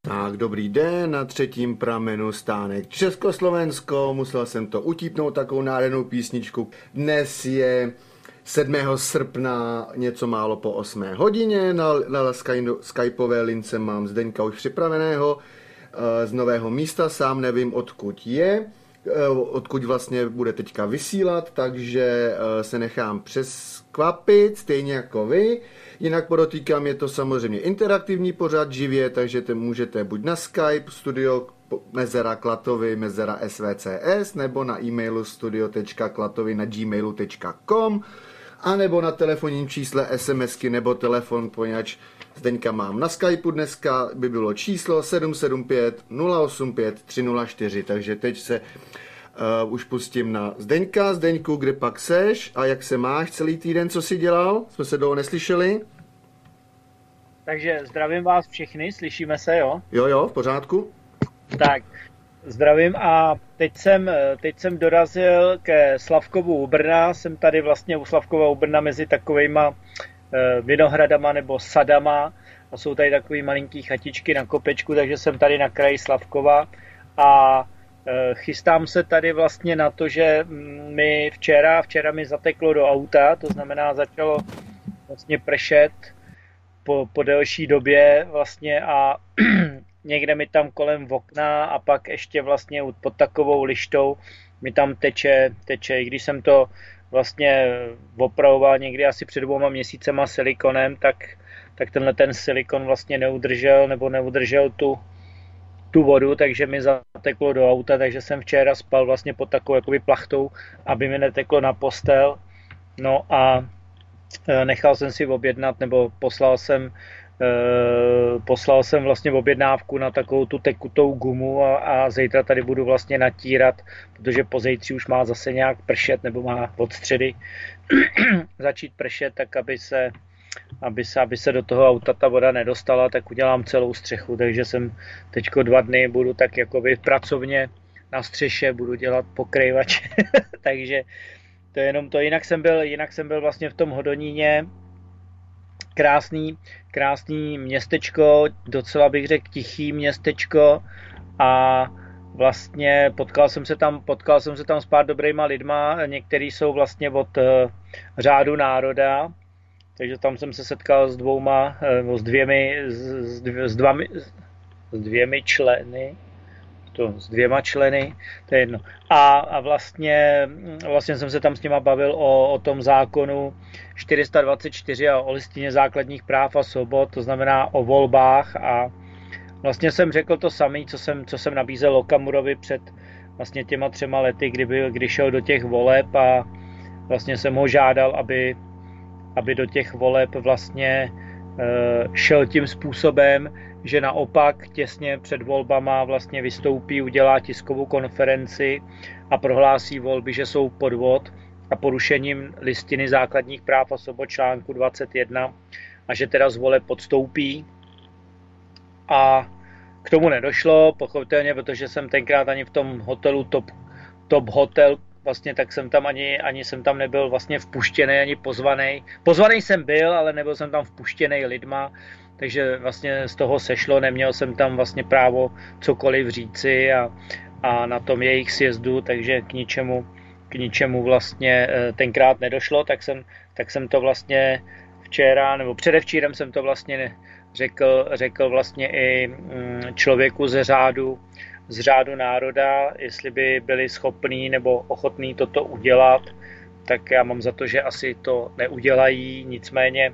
Tak, dobrý den, na třetím pramenu stánek Československo, musel jsem to utípnout takovou nádhernou písničku. Dnes je 7. srpna, něco málo po 8 hodině, na skypové lince mám Zdeňka už připraveného z nového místa, sám nevím odkud je, odkud vlastně bude teďka vysílat, takže se nechám přeskvapit, stejně jako vy. Jinak podotýkám, je to samozřejmě interaktivní pořad živě, takže můžete buď na Skype, studio mezera klatovy, mezera svcs, nebo na e-mailu studio.klatovy@gmailu.com, a nebo na telefonním čísle SMSky nebo telefon, poněvadž Zdeňka mám na Skypeu dneska, by bylo číslo 775 085 304, takže teď se už pustím na Zdeňka. Zdeňku, kde pak seš a jak se máš celý týden, co jsi dělal? Jsme se dlouho neslyšeli. Takže zdravím vás všechny, slyšíme se, jo? Jo, v pořádku. Tak, zdravím a teď jsem dorazil ke Slavkovu u Brna, jsem tady vlastně u Slavkova u Brna mezi takovejma vinohradama nebo sadama a jsou tady takový malinký chatičky na kopečku, takže jsem tady na kraji Slavkova a chystám se tady vlastně na to, že mi včera mi zateklo do auta, to znamená začalo vlastně pršet po delší době vlastně a někde mi tam kolem okna a pak ještě vlastně pod takovou lištou mi tam teče, i když jsem to vlastně opravoval někdy asi před 2 měsícema silikonem, tak tenhle ten silikon vlastně neudržel tu vodu, takže mi zateklo do auta, takže jsem včera spal vlastně pod takovou jakoby plachtou, aby mi neteklo na postel. No a nechal jsem si objednat, nebo poslal jsem vlastně objednávku na takovou tu tekutou gumu a zítra tady budu vlastně natírat, protože pozítří už má zase nějak pršet, nebo má od středy začít pršet, tak aby se do toho auta ta voda nedostala, tak udělám celou střechu, takže jsem teďko 2 dny budu tak jakoby pracovně na střeše, budu dělat pokrývače, takže to je jenom to, jinak jsem byl vlastně v tom Hodoníně, krásný městečko, docela bych řekl tichý městečko a vlastně potkal jsem se tam s pár dobrýma lidma, některý jsou vlastně od Řádu národa, takže tam jsem se setkal s dvěma členy, to je jedno. A vlastně jsem se tam s nima bavil o tom zákonu 424 a o listině základních práv a svobod, to znamená o volbách a vlastně jsem řekl to samé, co jsem nabízel Okamurovi před vlastně těma 3 lety, kdy šel do těch voleb a vlastně jsem ho žádal, aby do těch voleb vlastně šel tím způsobem, že naopak těsně před volbama vlastně vystoupí, udělá tiskovou konferenci a prohlásí volby, že jsou podvod a porušením listiny základních práv a svobod článku 21 a že teda z voleb podstoupí. A k tomu nedošlo, pochopitelně, protože jsem tenkrát ani v tom hotelu Top Hotel, vlastně tak jsem tam ani jsem tam nebyl vlastně vpuštěný, ani pozvaný. Pozvaný jsem byl, ale nebyl jsem tam vpuštěný lidma, takže vlastně z toho sešlo, neměl jsem tam vlastně právo cokoliv říci a na tom jejich sjezdu, takže k ničemu vlastně tenkrát nedošlo, tak jsem to vlastně včera, nebo předevčírem jsem to vlastně řekl vlastně i člověku z řádu národa, jestli by byli schopní nebo ochotní toto udělat, tak já mám za to, že asi to neudělají, nicméně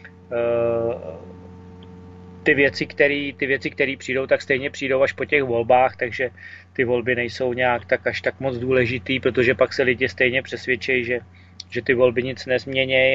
ty věci, které přijdou, tak stejně přijdou až po těch volbách, takže ty volby nejsou nějak tak moc důležitý, protože pak se lidi stejně přesvědčí, že ty volby nic nezměnějí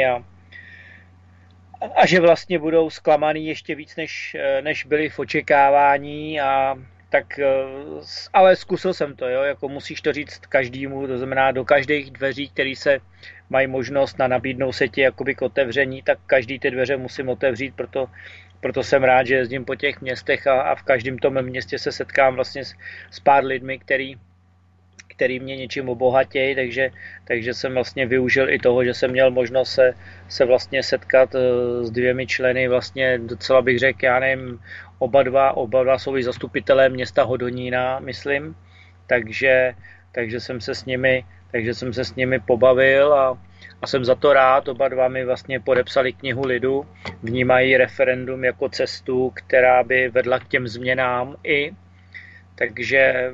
a že vlastně budou zklamaný ještě víc, než byli v očekávání tak, ale zkusil jsem to, jo, jako musíš to říct každému, to znamená do každých dveří, které se mají možnost nabídnou se ti jakoby k otevření, tak každý ty dveře musím otevřít, proto jsem rád, že jezdím po těch městech a v každém tom městě se setkám vlastně s pár lidmi, který mě něčím obohatějí, takže jsem vlastně využil i toho, že jsem měl možnost se vlastně setkat s 2 členy, vlastně docela bych řekl, já nevím, oba dva jsou i zastupitelé města Hodonína, myslím, takže jsem se s nimi pobavil a jsem za to rád. Oba dva mi vlastně podepsali knihu lidu, vnímají referendum jako cestu, která by vedla k těm změnám i. Takže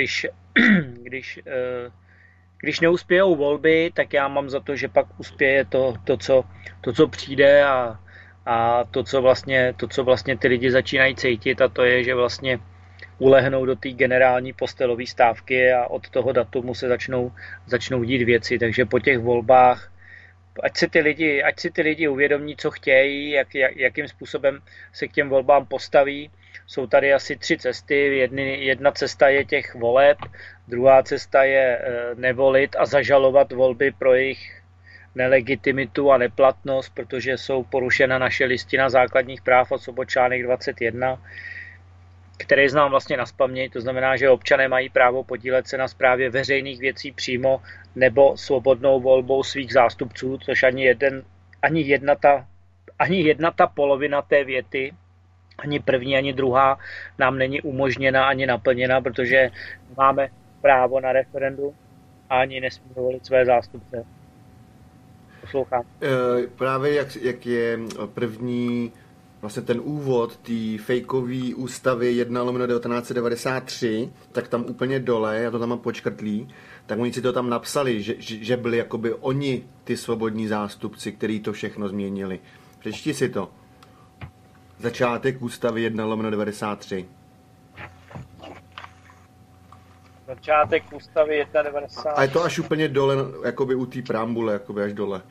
když neuspějou volby, tak já mám za to, že pak uspěje to co přijde a to, co vlastně ty lidi začínají cítit, a to je, že vlastně ulehnou do té generální postelové stávky a od toho datumu se začnou dít věci. Takže po těch volbách, ať si ty lidi uvědomí, co chtějí, jakým způsobem se k těm volbám postaví. Jsou tady asi 3 cesty. Jedna cesta je těch voleb, druhá cesta je nevolit a zažalovat volby pro jejich nelegitimitu a neplatnost, protože jsou porušena naše listina základních práv a svobod článek 21, který znám vlastně nazpaměť. To znamená, že občané mají právo podílet se na správě veřejných věcí přímo nebo svobodnou volbou svých zástupců, což ani jedna ta polovina té věty, ani první, ani druhá nám není umožněna ani naplněna, protože máme právo na referendum a ani nesmíme volit své zástupce. Poslouchám. Právě jak je první vlastně ten úvod té fejkové ústavy 1/1993, tak tam úplně dole, já to tam mám počkrtlý, tak oni si to tam napsali, že byli jakoby oni ty svobodní zástupci, kteří to všechno změnili. Přečti si to. Začátek ústavy 1/93. Začátek ústavy 1/93. A je to až úplně dole, jakoby u té preambule, jakoby až dole.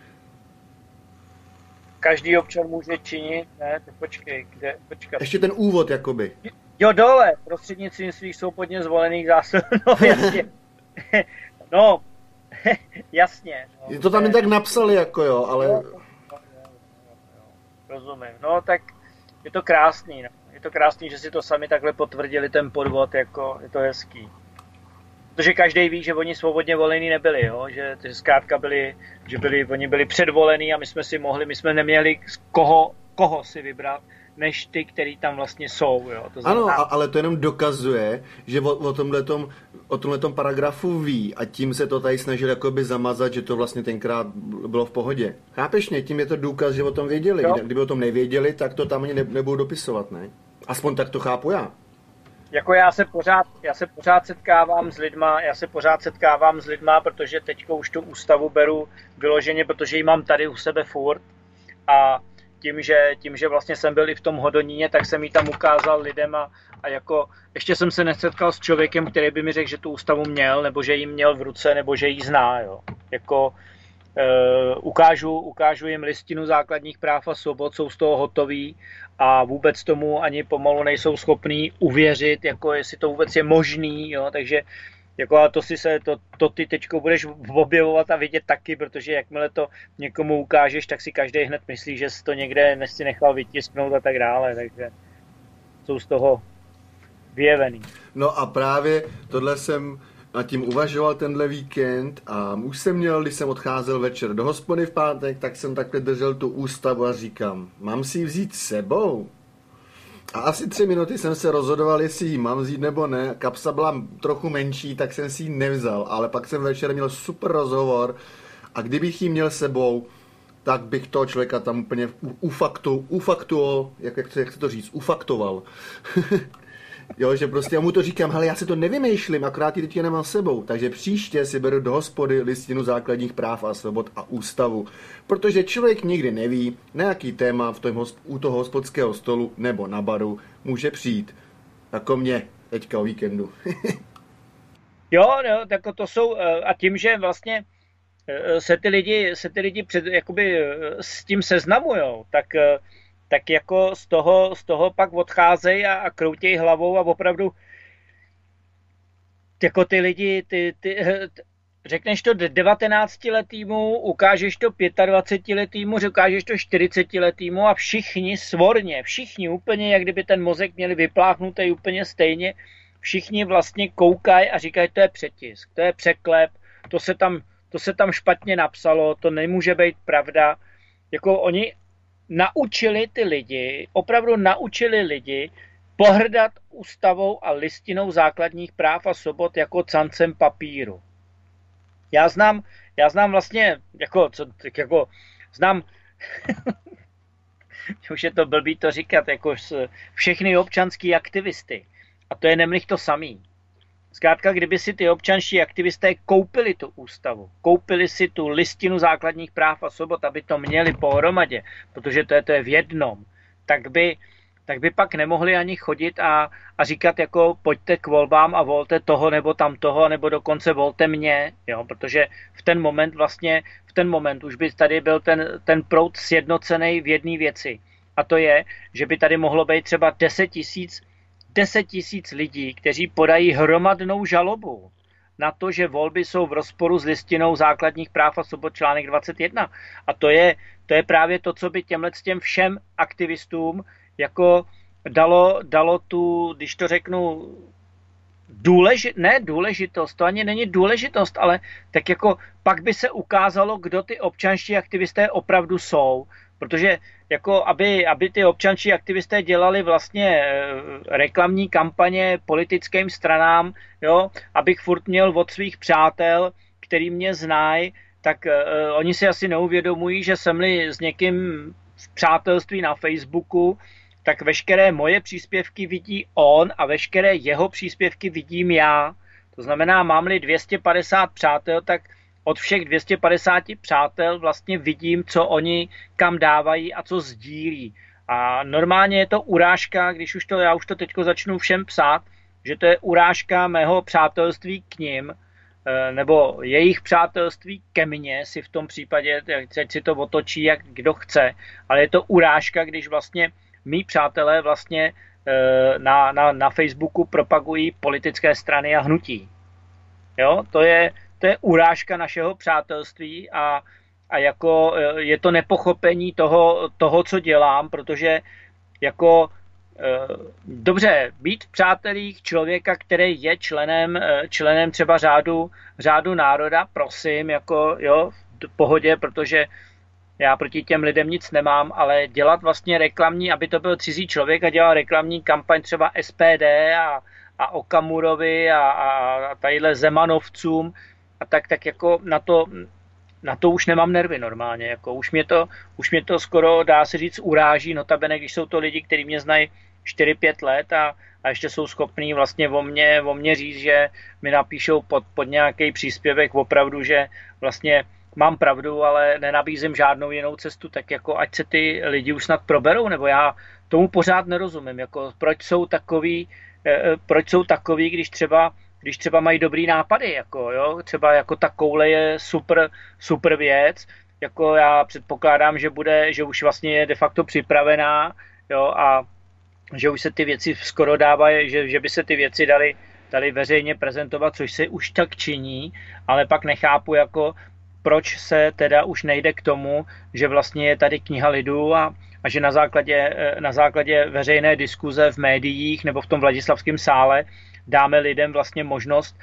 Každý občan může činit, ne, tak počkej. Ještě ten úvod, jakoby. Jo, dole, prostřednictvím svých svobodně zvolených zástupců, no jasně. No, jasně. No, to tam jen tak napsali, jako jo, ale... Jo. Rozumím. No, tak je to krásný, no. Je to krásný, že si to sami takhle potvrdili, ten podvod, jako je to hezký. Protože každý ví, že oni svobodně volení nebyli, jo? Že zkrátka oni byli předvolení a my jsme neměli z koho si vybrat, než ty, který tam vlastně jsou, jo? To znamená... Ano, ale to jenom dokazuje, že o tomhletom paragrafu ví a tím se to tady snažili jakoby zamazat, že to vlastně tenkrát bylo v pohodě. Chápeš mě? Tím je to důkaz, že o tom věděli. Jo. Kdyby o tom nevěděli, tak to tam ani nebudou dopisovat, ne? Aspoň tak to chápu já. Jako já se pořád setkávám s lidma, protože teďko už tu ústavu beru vyloženě, protože ji mám tady u sebe furt a tím, že vlastně jsem byl i v tom Hodoníně, tak jsem ji tam ukázal lidem a jako ještě jsem se nesetkal s člověkem, který by mi řekl, že tu ústavu měl, nebo že ji měl v ruce, nebo že ji zná, jo. Jako ukážu jim listinu základních práv a svobod, jsou z toho hotoví a vůbec tomu ani pomalu nejsou schopní uvěřit, jako jestli to vůbec je možný, jo, takže jako a to ty teďko budeš objevovat a vidět taky, protože jakmile to někomu ukážeš, tak si každý hned myslí, že jsi to někde si nechal vytisknout a tak dále, takže jsou z toho vyjevený. No a právě tohle jsem nad tím uvažoval tenhle víkend a už jsem měl, když jsem odcházel večer do hospody v pátek, tak jsem takhle držel tu ústavu a říkám, mám si ji vzít s sebou? A asi 3 minuty jsem se rozhodoval, jestli ji mám vzít nebo ne. Kapsa byla trochu menší, tak jsem si ji nevzal, ale pak jsem večer měl super rozhovor a kdybych ji měl s sebou, tak bych toho člověka tam úplně ufaktoval, jak se to říct, ufaktoval. Jo, že prostě já mu to říkám, hele, já si to nevymýšlím, akorát ji teď nemám s sebou, takže příště si beru do hospody listinu základních práv a svobod a ústavu, protože člověk nikdy neví, na jaký téma u toho hospodského stolu nebo na baru může přijít, jako mě teďka o víkendu. Jo, tak to jsou, a tím, že vlastně se ty lidi jakoby s tím seznamujou, tak jako z toho pak odcházejí a kroutějí hlavou a opravdu jako ty lidi, řekneš to 19letýmu, ukážeš to 25letýmu, ukážeš to 40letýmu a všichni svorně, všichni úplně, jak kdyby ten mozek měli vypláchnutý úplně stejně, všichni vlastně koukají a říkají, to je přetisk, to je překlep, to se tam špatně napsalo, to nemůže být pravda. Jako oni naučili ty lidi, opravdu naučili lidi pohrdat ústavou a listinou základních práv a svobod jako cancem papíru. Já znám vlastně, znám, už je to blbý to říkat, jako všechny občanský aktivisty. A to je nemlich to samý. Zkrátka, kdyby si ty občanští aktivisté koupili tu ústavu, koupili si tu listinu základních práv a svobod, aby to měli pohromadě, protože to je v jednom, tak by pak nemohli ani chodit a říkat jako pojďte k volbám a volte toho nebo tamtoho, nebo dokonce volte mě, jo, protože v ten moment už by tady byl ten proud sjednocený v jedné věci. A to je, že by tady mohlo být třeba 10 tisíc lidí, kteří podají hromadnou žalobu na to, že volby jsou v rozporu s listinou základních práv a svobod článek 21. A to je právě to, co by těm všem aktivistům jako dalo tu, když to řeknu, důležitost, to ani není důležitost, ale tak jako pak by se ukázalo, kdo ty občanští aktivisté opravdu jsou. Protože jako aby ty občanští aktivisté dělali vlastně reklamní kampaně politickým stranám, jo, abych furt měl od svých přátel, který mě znají, tak oni si asi neuvědomují, že jsem-li s někým v přátelství na Facebooku, tak veškeré moje příspěvky vidí on a veškeré jeho příspěvky vidím já. To znamená, mám-li 250 přátel, tak od všech 250 přátel vlastně vidím, co oni kam dávají a co sdílí. A normálně je to urážka, já už to teďko začnu všem psát, že to je urážka mého přátelství k nim, nebo jejich přátelství ke mně, si v tom případě, ať si to otočí, jak kdo chce, ale je to urážka, když vlastně mý přátelé vlastně na Facebooku propagují politické strany a hnutí. Jo, to je urážka našeho přátelství a jako je to nepochopení toho, co dělám, protože jako dobře, být v přátelích člověka, který je členem třeba řádu národa, prosím, jako jo, v pohodě, protože já proti těm lidem nic nemám, ale dělat vlastně reklamní, aby to byl cizí člověk a dělal reklamní kampaň třeba SPD a Okamurovi a tadyhle Zemanovcům, a tak jako na to už nemám nervy normálně. Jako už mě to skoro, dá se říct, uráží, notabene, když jsou to lidi, kteří mě znají 4-5 let a ještě jsou schopní vlastně o mě říct, že mi napíšou pod nějaký příspěvek opravdu, že vlastně mám pravdu, ale nenabízím žádnou jinou cestu, tak jako ať se ty lidi už snad proberou, nebo já tomu pořád nerozumím, jako proč jsou takový, když třeba mají dobrý nápady, jako jo, třeba jako ta koule je super věc, jako já předpokládám, že už vlastně je de facto připravená, jo, a že už se ty věci skoro dávají, že by se ty věci dali veřejně prezentovat, což se už tak činí, ale pak nechápu, jako proč se teda už nejde k tomu, že vlastně je tady kniha lidu a že na základě veřejné diskuze v médiích nebo v tom Vladislavském sále dáme lidem vlastně možnost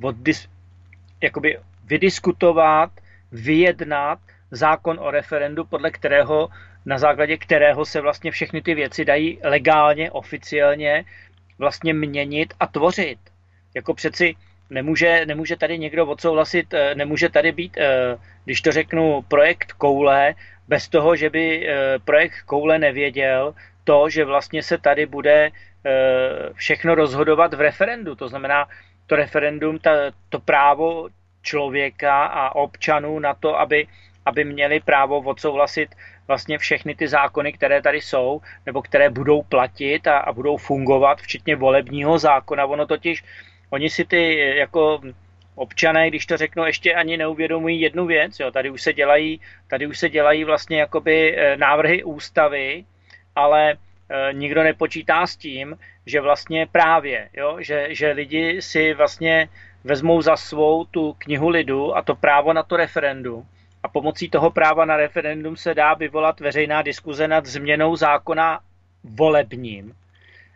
jakoby vydiskutovat, vyjednat zákon o referendu, na základě kterého se vlastně všechny ty věci dají legálně, oficiálně vlastně měnit a tvořit. Jako přeci nemůže tady někdo odsouhlasit, nemůže tady být, když to řeknu, projekt koule, bez toho, že by projekt koule nevěděl to, že vlastně se tady bude všechno rozhodovat v referendu. To znamená, to referendum, to právo člověka a občanů na to, aby měli právo odsouhlasit vlastně všechny ty zákony, které tady jsou, nebo které budou platit a budou fungovat, včetně volebního zákona. Oni si ty jako občané, když to řeknu, ještě ani neuvědomují jednu věc. Jo. Tady už se dělají vlastně jakoby návrhy ústavy, ale nikdo nepočítá s tím, že vlastně právě, jo, že lidi si vlastně vezmou za svou tu knihu lidu a to právo na to referendum. A pomocí toho práva na referendum se dá vyvolat veřejná diskuze nad změnou zákona volebním.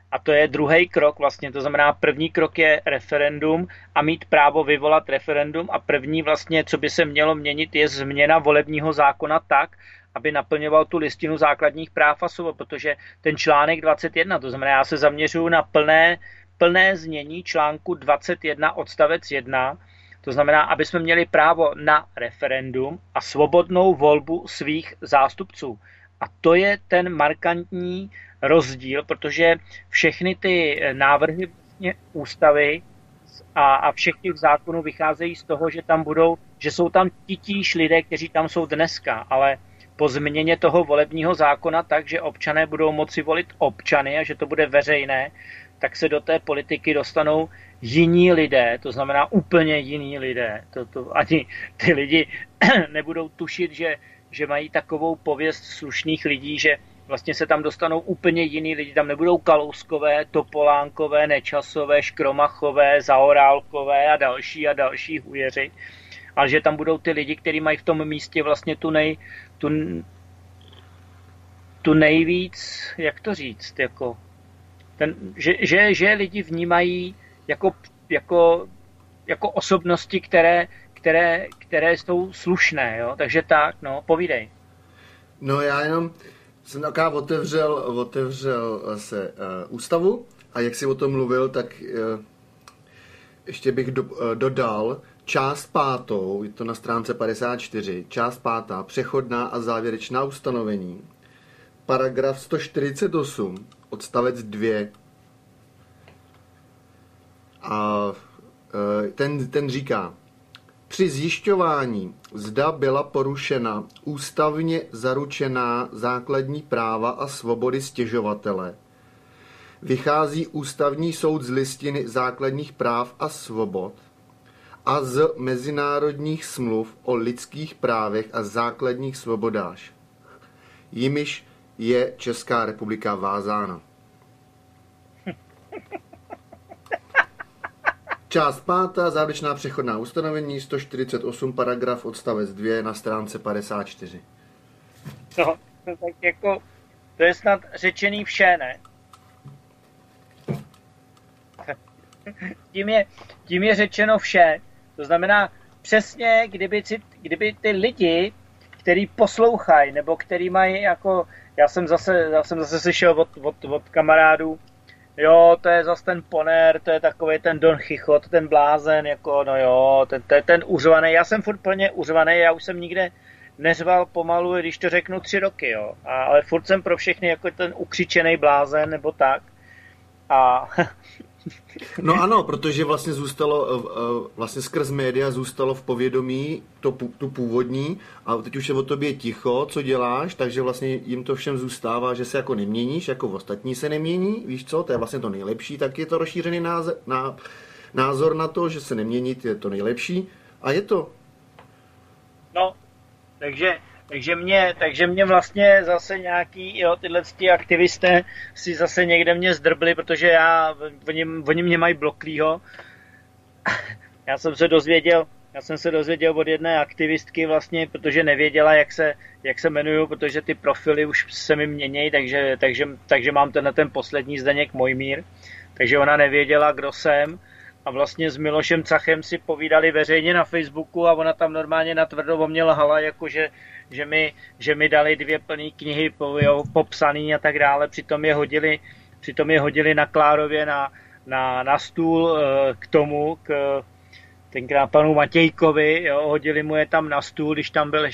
A to je druhý krok vlastně, to znamená první krok je referendum a mít právo vyvolat referendum a první vlastně, co by se mělo měnit, je změna volebního zákona tak, aby naplňoval tu listinu základních práv a svobod, protože ten článek 21, to znamená, já se zaměřuju na plné znění článku 21 odstavec 1, to znamená, aby jsme měli právo na referendum a svobodnou volbu svých zástupců. A to je ten markantní rozdíl, protože všechny ty návrhy ústavy a všech těch zákonů vycházejí z toho, že jsou tam titíž lidé, kteří tam jsou dneska, ale po změně toho volebního zákona tak, že občané budou moci volit občany a že to bude veřejné, tak se do té politiky dostanou jiní lidé, to znamená úplně jiní lidé. Ani ty lidi nebudou tušit, že mají takovou pověst slušných lidí, že vlastně se tam dostanou úplně jiní lidi, tam nebudou Kalouskové, Topolánkové, Nečasové, Škromachové, Zaorálkové a další hujeři, ale že tam budou ty lidi, kteří mají v tom místě vlastně tu nejvíc, jak to říct, jako že lidi vnímají jako osobnosti, které jsou slušné, jo? Takže tak, no, povídej. No já jenom jsem taká otevřel se ústavu a jak jsi o tom mluvil, tak ještě bych dodal část 5, je to na stránce 54, část 5, přechodná a závěrečná ustanovení, paragraf 148, odstavec 2. A ten říká, při zjišťování, zda byla porušena ústavně zaručená základní práva a svobody stěžovatele, vychází Ústavní soud z listiny základních práv a svobod a z mezinárodních smluv o lidských právech a základních svobodách, jimiž je Česká republika vázána. Část 5, závěrečná přechodná ustanovení, 148, paragraf, odstavec 2 na stránce 54. No, tak jako, to je snad řečený vše, ne? Tím je řečeno vše. To znamená, přesně, kdyby ty lidi, který poslouchají, nebo který mají jako, já jsem zase slyšel od kamarádů, jo, to je zase ten poner, to je takový ten Don Chichot, ten blázen, jako, no jo, ten uřvaný, já jsem furt plně uřvaný, já už jsem nikde neřval pomalu, když to řeknu 3 roky, jo, ale furt jsem pro všechny jako ten ukřičený blázen, nebo tak. A no ano, protože vlastně zůstalo, vlastně skrz média zůstalo v povědomí tu původní a teď už je o tobě ticho, co děláš, takže vlastně jim to všem zůstává, že se jako neměníš, jako v ostatní se nemění, víš co, to je vlastně to nejlepší, tak je to rozšířený názor na to, že se neměnit je to nejlepší a je to. No, takže mě vlastně zase nějaký, jo, tyhle aktivisté si zase někde mě zdrbli, protože oni mě mají bloklýho. Já jsem se dozvěděl od jedné aktivistky vlastně, protože nevěděla, jak se jmenuju, protože ty profily už se mi mění, takže mám ten poslední Zdeněk Mojmír. Takže ona nevěděla, kdo jsem. A vlastně s Milošem Cachem si povídali veřejně na Facebooku a ona tam normálně natvrdo o mě lhala, jakože že mi dali 2 plné knihy popsaný a tak dále. Přitom je hodili na Klárově na stůl tenkrát panu Matějkovi, jo, hodili mu je tam na stůl, když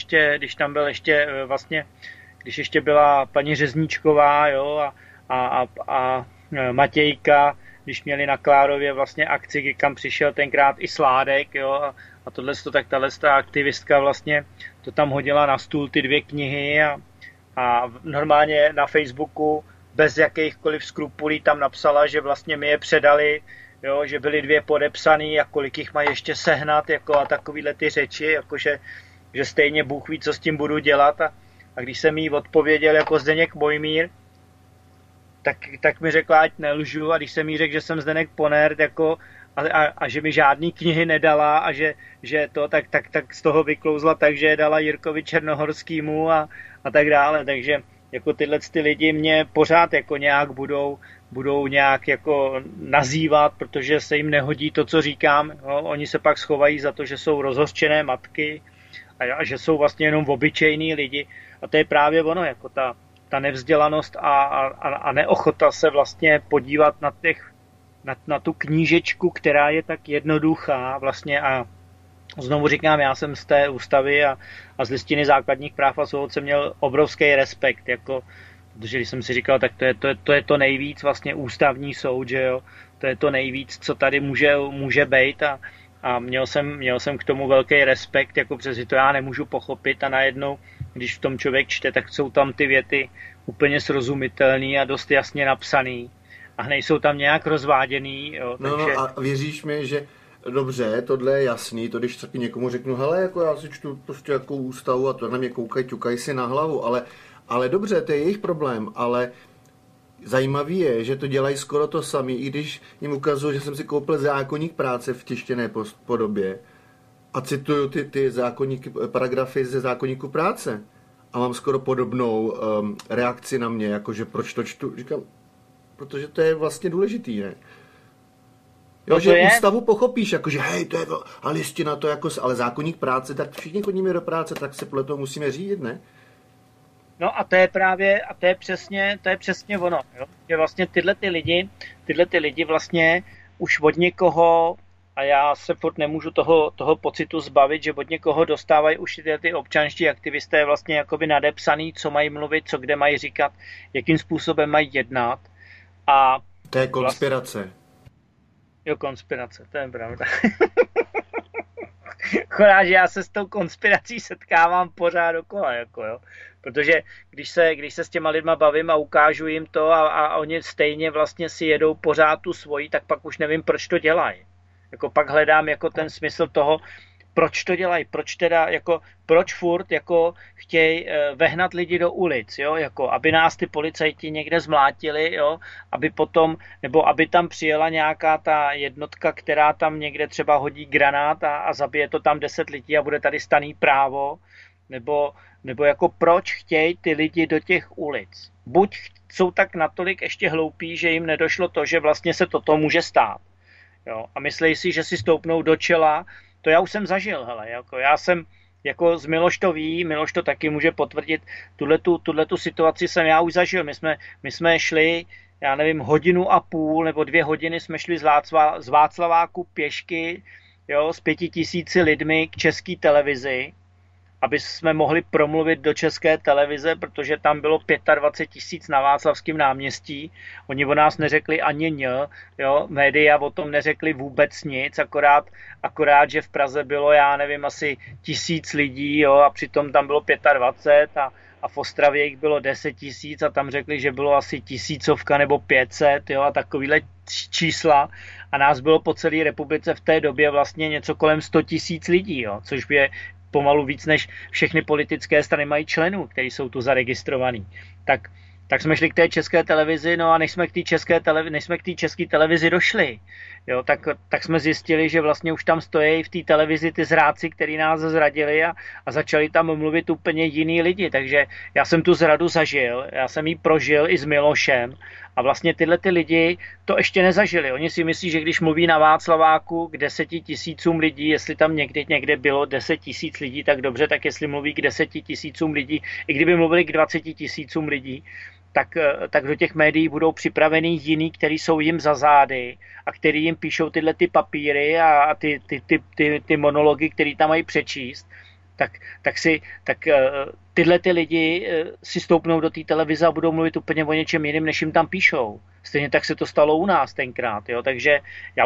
ještě byla paní Řezníčková, jo, a Matějka, když měli na Klárově vlastně akci, kam přišel tenkrát i Sládek, jo, a tahle aktivistka vlastně to tam hodila na stůl, ty 2 knihy a normálně na Facebooku bez jakýchkoliv skrupulí tam napsala, že vlastně mi je předali, jo, že byly 2 podepsaný a kolik jich mají ještě sehnat, jako a takovýhle ty řeči, jakože že stejně Bůh ví, co s tím budu dělat a když jsem jí odpověděl jako Zdeněk Mojmír, tak mi řekla, ať nelžu, a když jsem jí řekl, že jsem Zdeněk Ponert, jako, a že mi žádný knihy nedala a že to, tak z toho vyklouzla tak, že je dala Jirkovi Černohorskýmu a tak dále, takže jako tyhle ty lidi mě pořád jako nějak budou budou nějak jako nazývat, protože se jim nehodí to, co říkám. No, oni se pak schovají za to, že jsou rozhořčené matky a že jsou vlastně jenom obyčejní lidi. A to je právě ono, jako ta nevzdělanost a neochota se vlastně podívat na tu knížečku, která je tak jednoduchá vlastně a znovu říkám, já jsem z té ústavy a z listiny základních práv a svobod jsem měl obrovský respekt, jako, protože když jsem si říkal, tak to je to nejvíc vlastně ústavní soud, že jo, to je to nejvíc, co tady může být a měl jsem k tomu velký respekt, jako přesně to já nemůžu pochopit a najednou, když v tom člověk čte, tak jsou tam ty věty úplně srozumitelný a dost jasně napsaný a nejsou tam nějak rozváděný. Jo, takže... No a věříš mi, že dobře, tohle je jasný, to když taky někomu řeknu, hele, jako já si čtu prostě jako ústavu a to na mě koukají, ťukají si na hlavu, ale dobře, to je jejich problém, ale zajímavý je, že to dělají skoro to sami, i když jim ukazuju, že jsem si koupil zákoník práce v tištěné podobě a cituju ty paragrafy ze zákoníku práce a mám skoro podobnou reakci na mě, jakože proč to čtu, říkám, protože to je vlastně důležitý, ne? Jo, že ústavu pochopíš, jakože hej, to je to, a listina to jako, ale zákoník práce, tak všichni chodíme do práce, tak se podle toho musíme řídit, ne? No a to je přesně ono, jo? Že vlastně tyhle ty lidi vlastně už od někoho, a já se furt nemůžu toho pocitu zbavit, že od někoho dostávají už ty občanští aktivisté vlastně jakoby nadepsaný, co mají mluvit, co kde mají říkat, jakým způsobem mají jednat. A to je konspirace. Vlastně, jo, konspirace, to je pravda. Chodá, že já se s tou konspirací setkávám pořád dokola, jako jo. Protože když se s těma lidma bavím a ukážu jim to a oni stejně vlastně si jedou pořád tu svoji, tak pak už nevím, proč to dělají. Jako pak hledám jako ten smysl toho, proč to dělají, proč furt jako chtějí vehnat lidi do ulic, jo, jako aby nás ty policajti někde zmlátili, jo, aby potom, nebo aby tam přijela nějaká ta jednotka, která tam někde třeba hodí granát a zabije to tam 10 lidí a bude tady staný právo, nebo jako proč chtějí ty lidi do těch ulic. Buď jsou tak natolik ještě hloupí, že jim nedošlo to, že vlastně se toto může stát. Jo, a myslí si, že si stoupnou do čela. To já už jsem zažil, hele, jako já jsem, jako z Miloš to ví, Miloš to taky může potvrdit, tuhletu situaci jsem já už zažil, my jsme šli, já nevím, 1,5 hodiny nebo 2 hodiny jsme šli z Václaváku pěšky, jo, s 5 000 lidmi k České televizi, aby jsme mohli promluvit do České televize, protože tam bylo 25 000 na Václavském náměstí. Oni o nás neřekli ani ň, jo, média o tom neřekli vůbec nic, akorát, že v Praze bylo, já nevím, asi 1000 lidí, jo, a přitom tam bylo 25 a v Ostravě jich bylo 10 000 a tam řekli, že bylo asi 1000 nebo 500, jo, a takovýhle čísla a nás bylo po celé republice v té době vlastně něco kolem 100 000 lidí, jo, což je pomalu víc, než všechny politické strany mají členů, kteří jsou tu zaregistrovaní. Tak jsme šli k té České televizi, no a než jsme k té České televizi došli, jo, tak jsme zjistili, že vlastně už tam stojí v té televizi ty zrádci, kteří nás zradili a začali tam mluvit úplně jiný lidi, takže já jsem tu zradu zažil, já jsem ji prožil i s Milošem a vlastně tyhle ty lidi to ještě nezažili. Oni si myslí, že když mluví na Václaváku k 10 000 lidí, jestli tam někde bylo 10 000 lidí, tak dobře, tak jestli mluví k 10 000 lidí, i kdyby mluvili k 20 000 lidí, tak do těch médií budou připravený jiný, který jsou jim za zády a který jim píšou tyhle ty papíry a ty monology, který tam mají přečíst, tak tyhle ty lidi si stoupnou do té televize a budou mluvit úplně o něčem jiným, než jim tam píšou. Stejně tak se to stalo u nás tenkrát, jo? Takže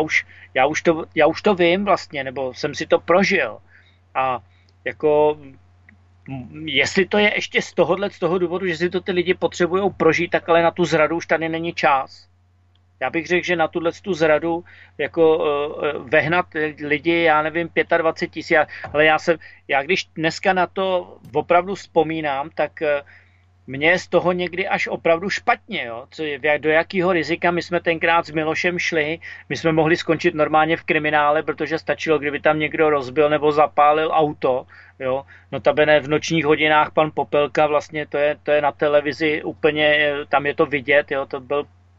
já už to vím vlastně, nebo jsem si to prožil. A jako jestli to je ještě z toho důvodu, že si to ty lidi potřebují prožít, tak ale na tu zradu už tady není čas. Já bych řekl, že na tu zradu jako vehnat lidi, já nevím, 25 000, ale já když dneska na to opravdu vzpomínám, tak mně je z toho někdy až opravdu špatně, jo? Do jakého rizika my jsme tenkrát s Milošem šli, my jsme mohli skončit normálně v kriminále, protože stačilo, kdyby tam někdo rozbil nebo zapálil auto, jo? Notabene v nočních hodinách pan Popelka, vlastně to je na televizi úplně, tam je to vidět, jo? To byl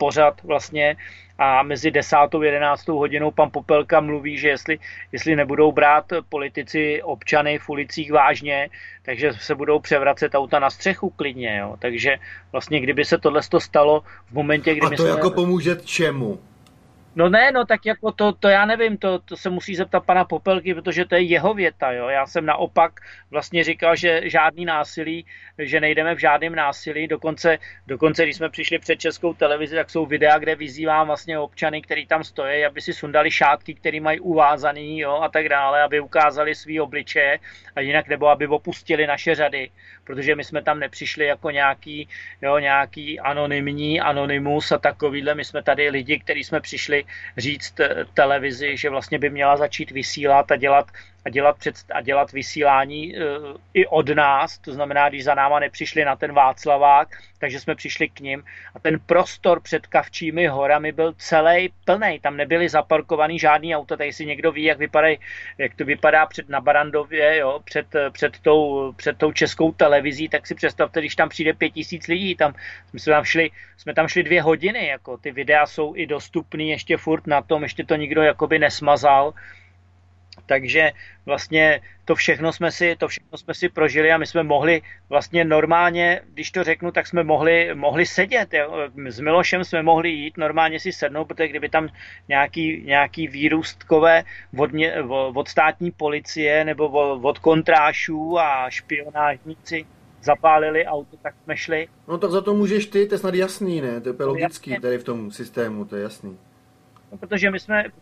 pořad vlastně a mezi 10. a 11. hodinou pan Popelka mluví, že jestli nebudou brát politici občany v ulicích vážně, takže se budou převracet auta na střechu klidně. Jo. Takže vlastně kdyby se tohle stalo v momentě, kdy a to jako pomůže čemu? No ne, no tak jako to já nevím, to se musí zeptat pana Popelky, protože to je jeho věta, jo. Já jsem naopak vlastně říkal, že žádný násilí, že nejdeme v žádném násilí, dokonce když jsme přišli před Českou televizi, tak jsou videa, kde vyzývám vlastně občany, kteří tam stojí, aby si sundali šátky, který mají uvázaný, jo, a tak dále, aby ukázali svý obličeje a jinak nebo aby opustili naše řady, protože my jsme tam nepřišli jako nějaký anonymus a takovýhle, my jsme tady lidi, kteří jsme přišli říct televizi, že vlastně by měla začít vysílat a dělat vysílání i od nás, to znamená, když za náma nepřišli na ten Václavák, takže jsme přišli k nim a ten prostor před Kavčími horami byl celý plný, tam nebyly zaparkovaný žádný auta, tady si někdo ví, jak to vypadá na Barandově, jo, před tou Českou televizí, tak si představte, když tam přijde 5000 lidí, jsme tam šli 2 hodiny, jako ty videa jsou i dostupný ještě furt na tom, ještě to nikdo jakoby nesmazal. Takže vlastně to všechno jsme si prožili a my jsme mohli vlastně normálně, když to řeknu, tak jsme mohli sedět. S Milošem jsme mohli jít, normálně si sednout, protože kdyby tam nějaký výrůstkové od státní policie nebo od kontrášů a špionážníci zapálili auto, tak jsme šli. No tak za to můžeš ty, to je snad jasný, ne? To je logický tady v tom systému, to je jasný. No, protože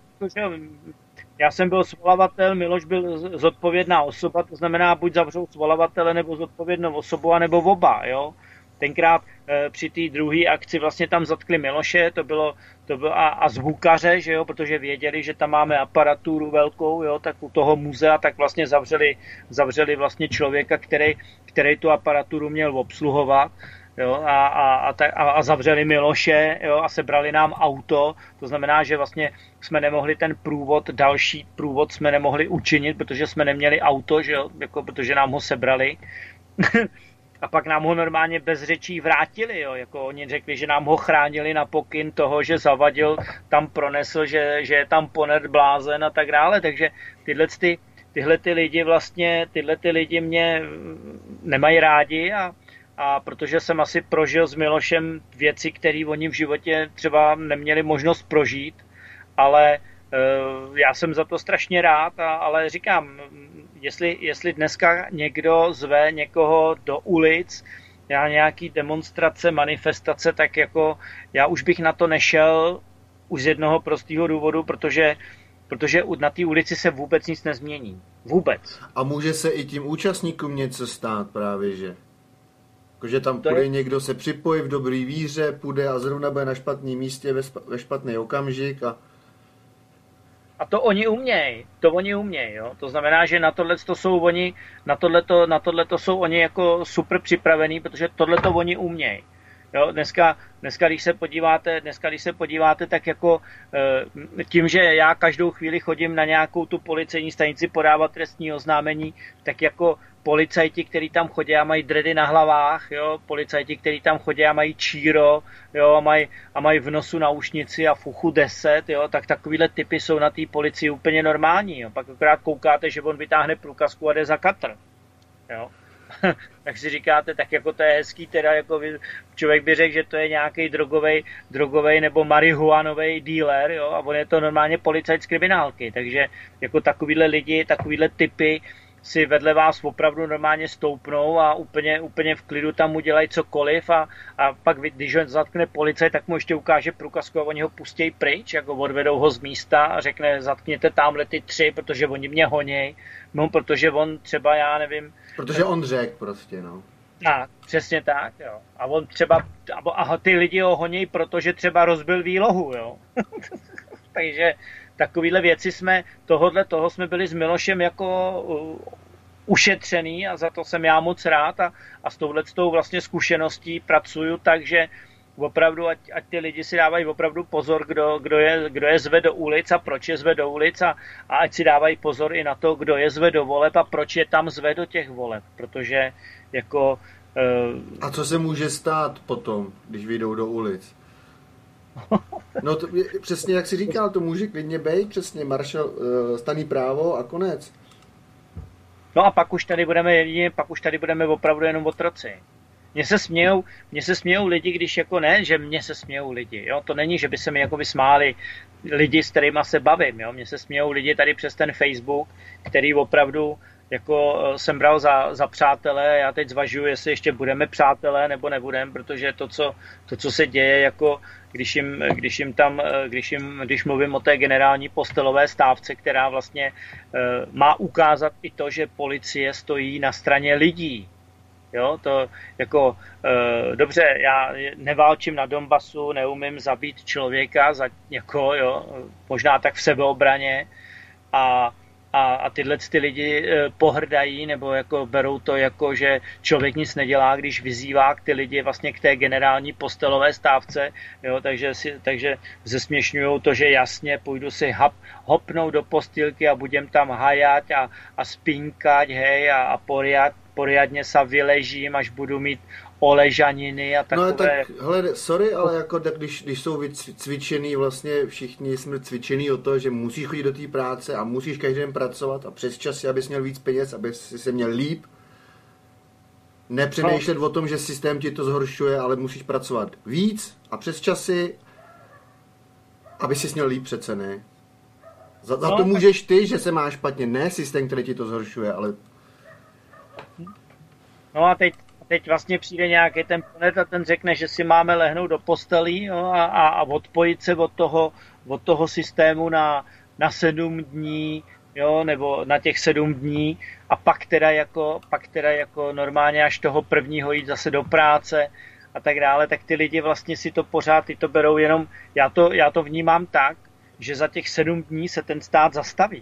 já jsem byl svolavatel, Miloš byl zodpovědná osoba, to znamená buď zavřou svolavatele nebo zodpovědnou osobu, anebo oba, jo. Tenkrát při té druhé akci vlastně tam zatkli Miloše, to bylo a zvukaře, že jo, protože věděli, že tam máme aparaturu velkou, jo, tak u toho muzea tak vlastně zavřeli vlastně člověka, který tu aparaturu měl obsluhovat. Jo, a zavřeli Miloše, jo, a sebrali nám auto, to znamená, že vlastně jsme nemohli další průvod jsme nemohli učinit, protože jsme neměli auto, že jo, jako, protože nám ho sebrali. A pak nám ho normálně bez řečí vrátili, jo, jako oni řekli, že nám ho chránili na pokyn toho, že zavadil, tam pronesl, že je tam ponet blázen a tak dále, takže tyhle ty lidi mě nemají rádi a protože jsem asi prožil s Milošem věci, které oni v životě třeba neměli možnost prožít, ale já jsem za to strašně rád, ale říkám, jestli dneska někdo zve někoho do ulic, nějaký demonstrace, manifestace, tak jako já už bych na to nešel už z jednoho prostého důvodu, protože na té ulici se vůbec nic nezmění. Vůbec. A může se i tím účastníkům něco stát právě, že? Že tam půjde někdo se připojí v dobrý víře, půjde a zrovna bude na špatném místě ve špatný okamžik a to oni umějí, jo. To znamená, že na tohleto jsou oni jako super připravení, protože tohleto oni umějí. Jo, dneska, když se podíváte, tak jako tím, že já každou chvíli chodím na nějakou tu policejní stanici podávat trestní oznámení, tak jako policajti, kteří tam chodí a mají dredy na hlavách, jo, policajti, kteří tam chodí a mají číro, jo, a mají v nosu naušnici a v uchu 10, jo, tak takovýhle typy jsou na té policii úplně normální, jo. Pak akorát koukáte, že on vytáhne průkazku a jde za katr, jo. Tak si říkáte, tak jako to je hezký, teda jako člověk by řekl, že to je nějaký drogovej nebo marihuanový dealer, jo, a on je to normálně policajt z kriminálky, takže jako takovýhle lidi, takovýhle typy si vedle vás opravdu normálně stoupnou a úplně v klidu tam udělají cokoliv a pak když ho zatkne policajt, tak mu ještě ukáže průkazku a oni ho pustějí pryč, jako odvedou ho z místa a řekne zatkněte tamhle ty 3, protože oni mě honěj, no protože on třeba, já nevím. Protože on řekl prostě, no. Tak, přesně tak, jo. A on třeba, a ty lidi ho honějí, protože třeba rozbil výlohu, jo. Takže takovýhle věci toho jsme byli s Milošem jako ušetřený a za to jsem já moc rád a s touhletou vlastně zkušeností pracuju, takže opravdu, ať ty lidi si dávají opravdu pozor, kdo je zve do ulic a proč je zve do ulic a ať si dávají pozor i na to, kdo je zve do voleb a proč je tam zve do těch voleb, protože jako... A co se může stát potom, když vyjdou do ulic? No to, přesně jak jsi říkal, to může klidně být, přesně Marshall, staný právo a konec. No a pak už tady budeme jedině, pak už tady budeme opravdu jenom otroci. Mně se smějou lidi, když jako ne, že mně se smějou lidi, jo, to není, že by se mi jako vysmáli lidi, s kterýma se bavím, jo, mně se smějou lidi tady přes ten Facebook, který opravdu jako jsem bral za přátelé, já teď zvažuji, jestli ještě budeme přátelé nebo nebudeme, protože to, co se děje, jako když mluvím o té generální postelové stávce, která vlastně má ukázat i to, že policie stojí na straně lidí. Jo, to jako dobře, já neválčím na Donbasu, neumím zabít člověka jako, jo, možná tak v sebeobraně a tyhle ty lidi pohrdají nebo jako berou to jako, že člověk nic nedělá, když vyzývá ty lidi vlastně k té generální postelové stávce, jo, takže zesměšňují to, že jasně půjdu si hopnout do postýlky a budem tam hajat a spínkat, hej, a poriadně se vyležím, až budu mít oležaniny a takové. No tak, hele, sorry, ale jako tak, když jsou cvičený, vlastně všichni jsme cvičený o to, že musíš chodit do té práce a musíš každý den pracovat a přes časy, abys měl víc peněz, abys se měl líp. Nepřemýšlet o tom, že systém ti to zhoršuje, ale musíš pracovat víc a přes časy, aby si měl líp přece, ne? Za to můžeš ty, že se máš špatně, ne systém, který ti to zhoršuje, ale... No a teď vlastně přijde nějaký ten planet a ten řekne, že si máme lehnout do postelí, jo, a odpojit se od toho systému na 7 dní, jo, nebo na těch 7 dní a pak teda jako normálně až toho prvního jít zase do práce a tak dále, tak ty lidi vlastně si to pořád, ty to berou jenom, já to vnímám tak, že za těch 7 dní se ten stát zastaví.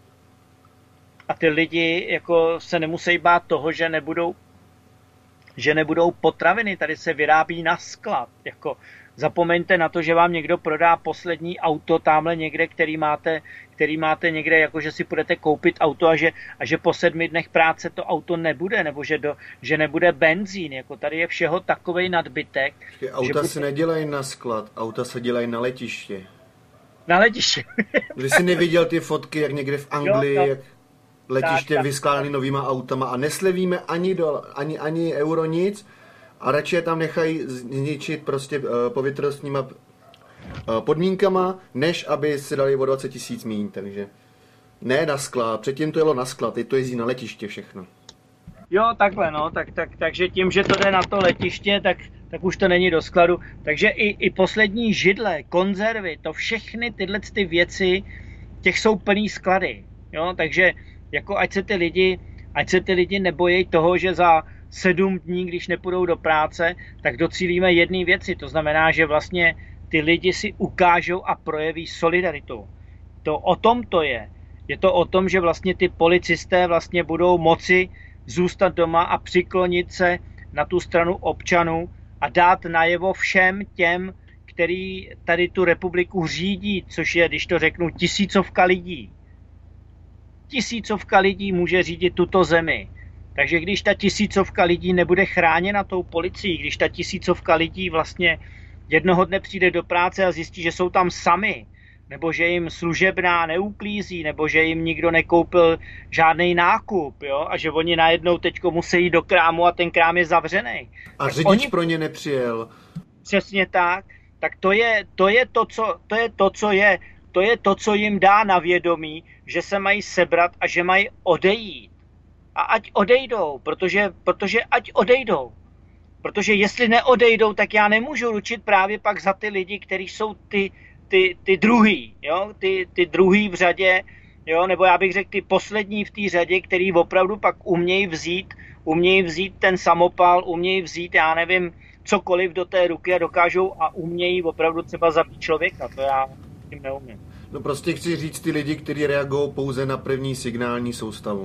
A ty lidi jako se nemusí bát toho, že nebudou potraviny, tady se vyrábí na sklad. Jako, zapomeňte na to, že vám někdo prodá poslední auto tamhle někde, který máte někde, jako že si budete koupit auto a že po 7 dnech práce to auto nebude, nebo že nebude benzín. Jako tady je všeho takovej nadbytek. Auta se nedělají na sklad, auta se dělají na letiště. Na letiště. Když jsi neviděl ty fotky, jak někde v Anglii, jo. Jak letiště vyskládaný novýma autama a neslevíme ani euro nic a radši je tam nechají zničit prostě povětrnostníma podmínkama, než aby si dali o 20 000 míň, takže ne na sklad, předtím to jelo na sklad, teď to jezdí na letiště všechno. Jo, takhle, no, takže tím, že to jde na to letiště, tak už to není do skladu, takže i poslední židle, konzervy, to všechny tyhle ty věci, těch jsou plný sklady, jo, takže jako ať se ty lidi nebojí toho, že za 7 dní, když nepůjdou do práce, tak docílíme jedné věci. To znamená, že vlastně ty lidi si ukážou a projeví solidaritu. To o tom to je. Je to o tom, že vlastně ty policisté vlastně budou moci zůstat doma a přiklonit se na tu stranu občanů a dát najevo všem těm, který tady tu republiku řídí, což je, když to řeknu, 1000 lidí. 1000 lidí může řídit tuto zemi. Takže když ta 1000 lidí nebude chráněna tou policií, když ta 1000 lidí vlastně jednoho dne přijde do práce a zjistí, že jsou tam sami, nebo že jim služebná neuklízí, nebo že jim nikdo nekoupil žádný nákup, jo? A že oni najednou teďko musí jít do krámu a ten krám je zavřený. A řidič pro ně nepřijel. Přesně tak. Tak to je to, co jim dá na vědomí, že se mají sebrat a že mají odejít. A ať odejdou, protože ať odejdou. Protože jestli neodejdou, tak já nemůžu ručit právě pak za ty lidi, kteří jsou ty druhý, jo? Ty druhý v řadě, jo? Nebo já bych řekl ty poslední v té řadě, který opravdu pak umějí vzít ten samopal, umějí vzít, já nevím, cokoliv do té ruky a dokážou a umějí opravdu třeba zabít člověka. To já tím neumím. No prostě chci říct ty lidi, kteří reagují pouze na první signální soustavu.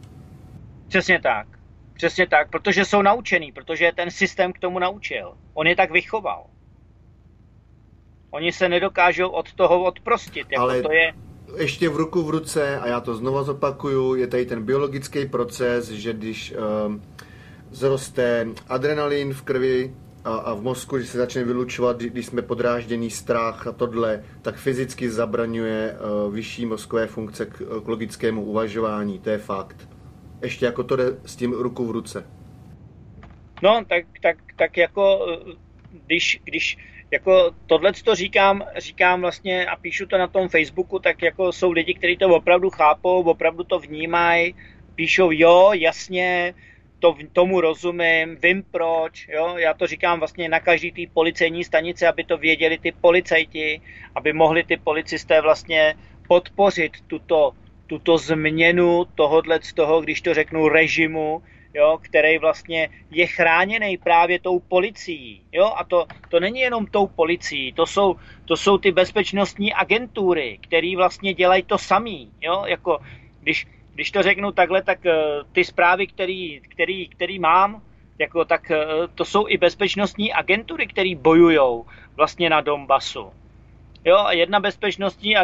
Přesně tak, protože jsou naučený, protože ten systém k tomu naučil. On je tak vychoval. Oni se nedokážou od toho odprostit. Jako ale to je... ještě v ruku v ruce, a já to znova zopakuju, je tady ten biologický proces, že když zroste adrenalin v krvi, a v mozku, když se začne vylučovat, když jsme podrážděný strach a tohle, tak fyzicky zabraňuje vyšší mozkové funkce k logickému uvažování, to je fakt. Ještě jako to jde s tím ruku v ruce. No, tak jako, když jako tohleto říkám vlastně a píšu to na tom Facebooku, tak jako jsou lidi, kteří to opravdu chápou, opravdu to vnímají, píšou jo, jasně, tomu rozumím, vím proč, jo, já to říkám vlastně na každý té policejní stanici, aby to věděli ty policajti, aby mohli ty policisté vlastně podpořit tuto změnu z toho, když to řeknu, režimu, jo, který vlastně je chráněný právě tou policií. Jo? A to není jenom tou policií, to jsou ty bezpečnostní agentury, které vlastně dělají to samý. Jo? Jako, když to řeknu takhle, tak ty zprávy, který mám, jako, tak to jsou i bezpečnostní agentury, které bojují vlastně na Donbasu. Jo, a jedna bezpečnostní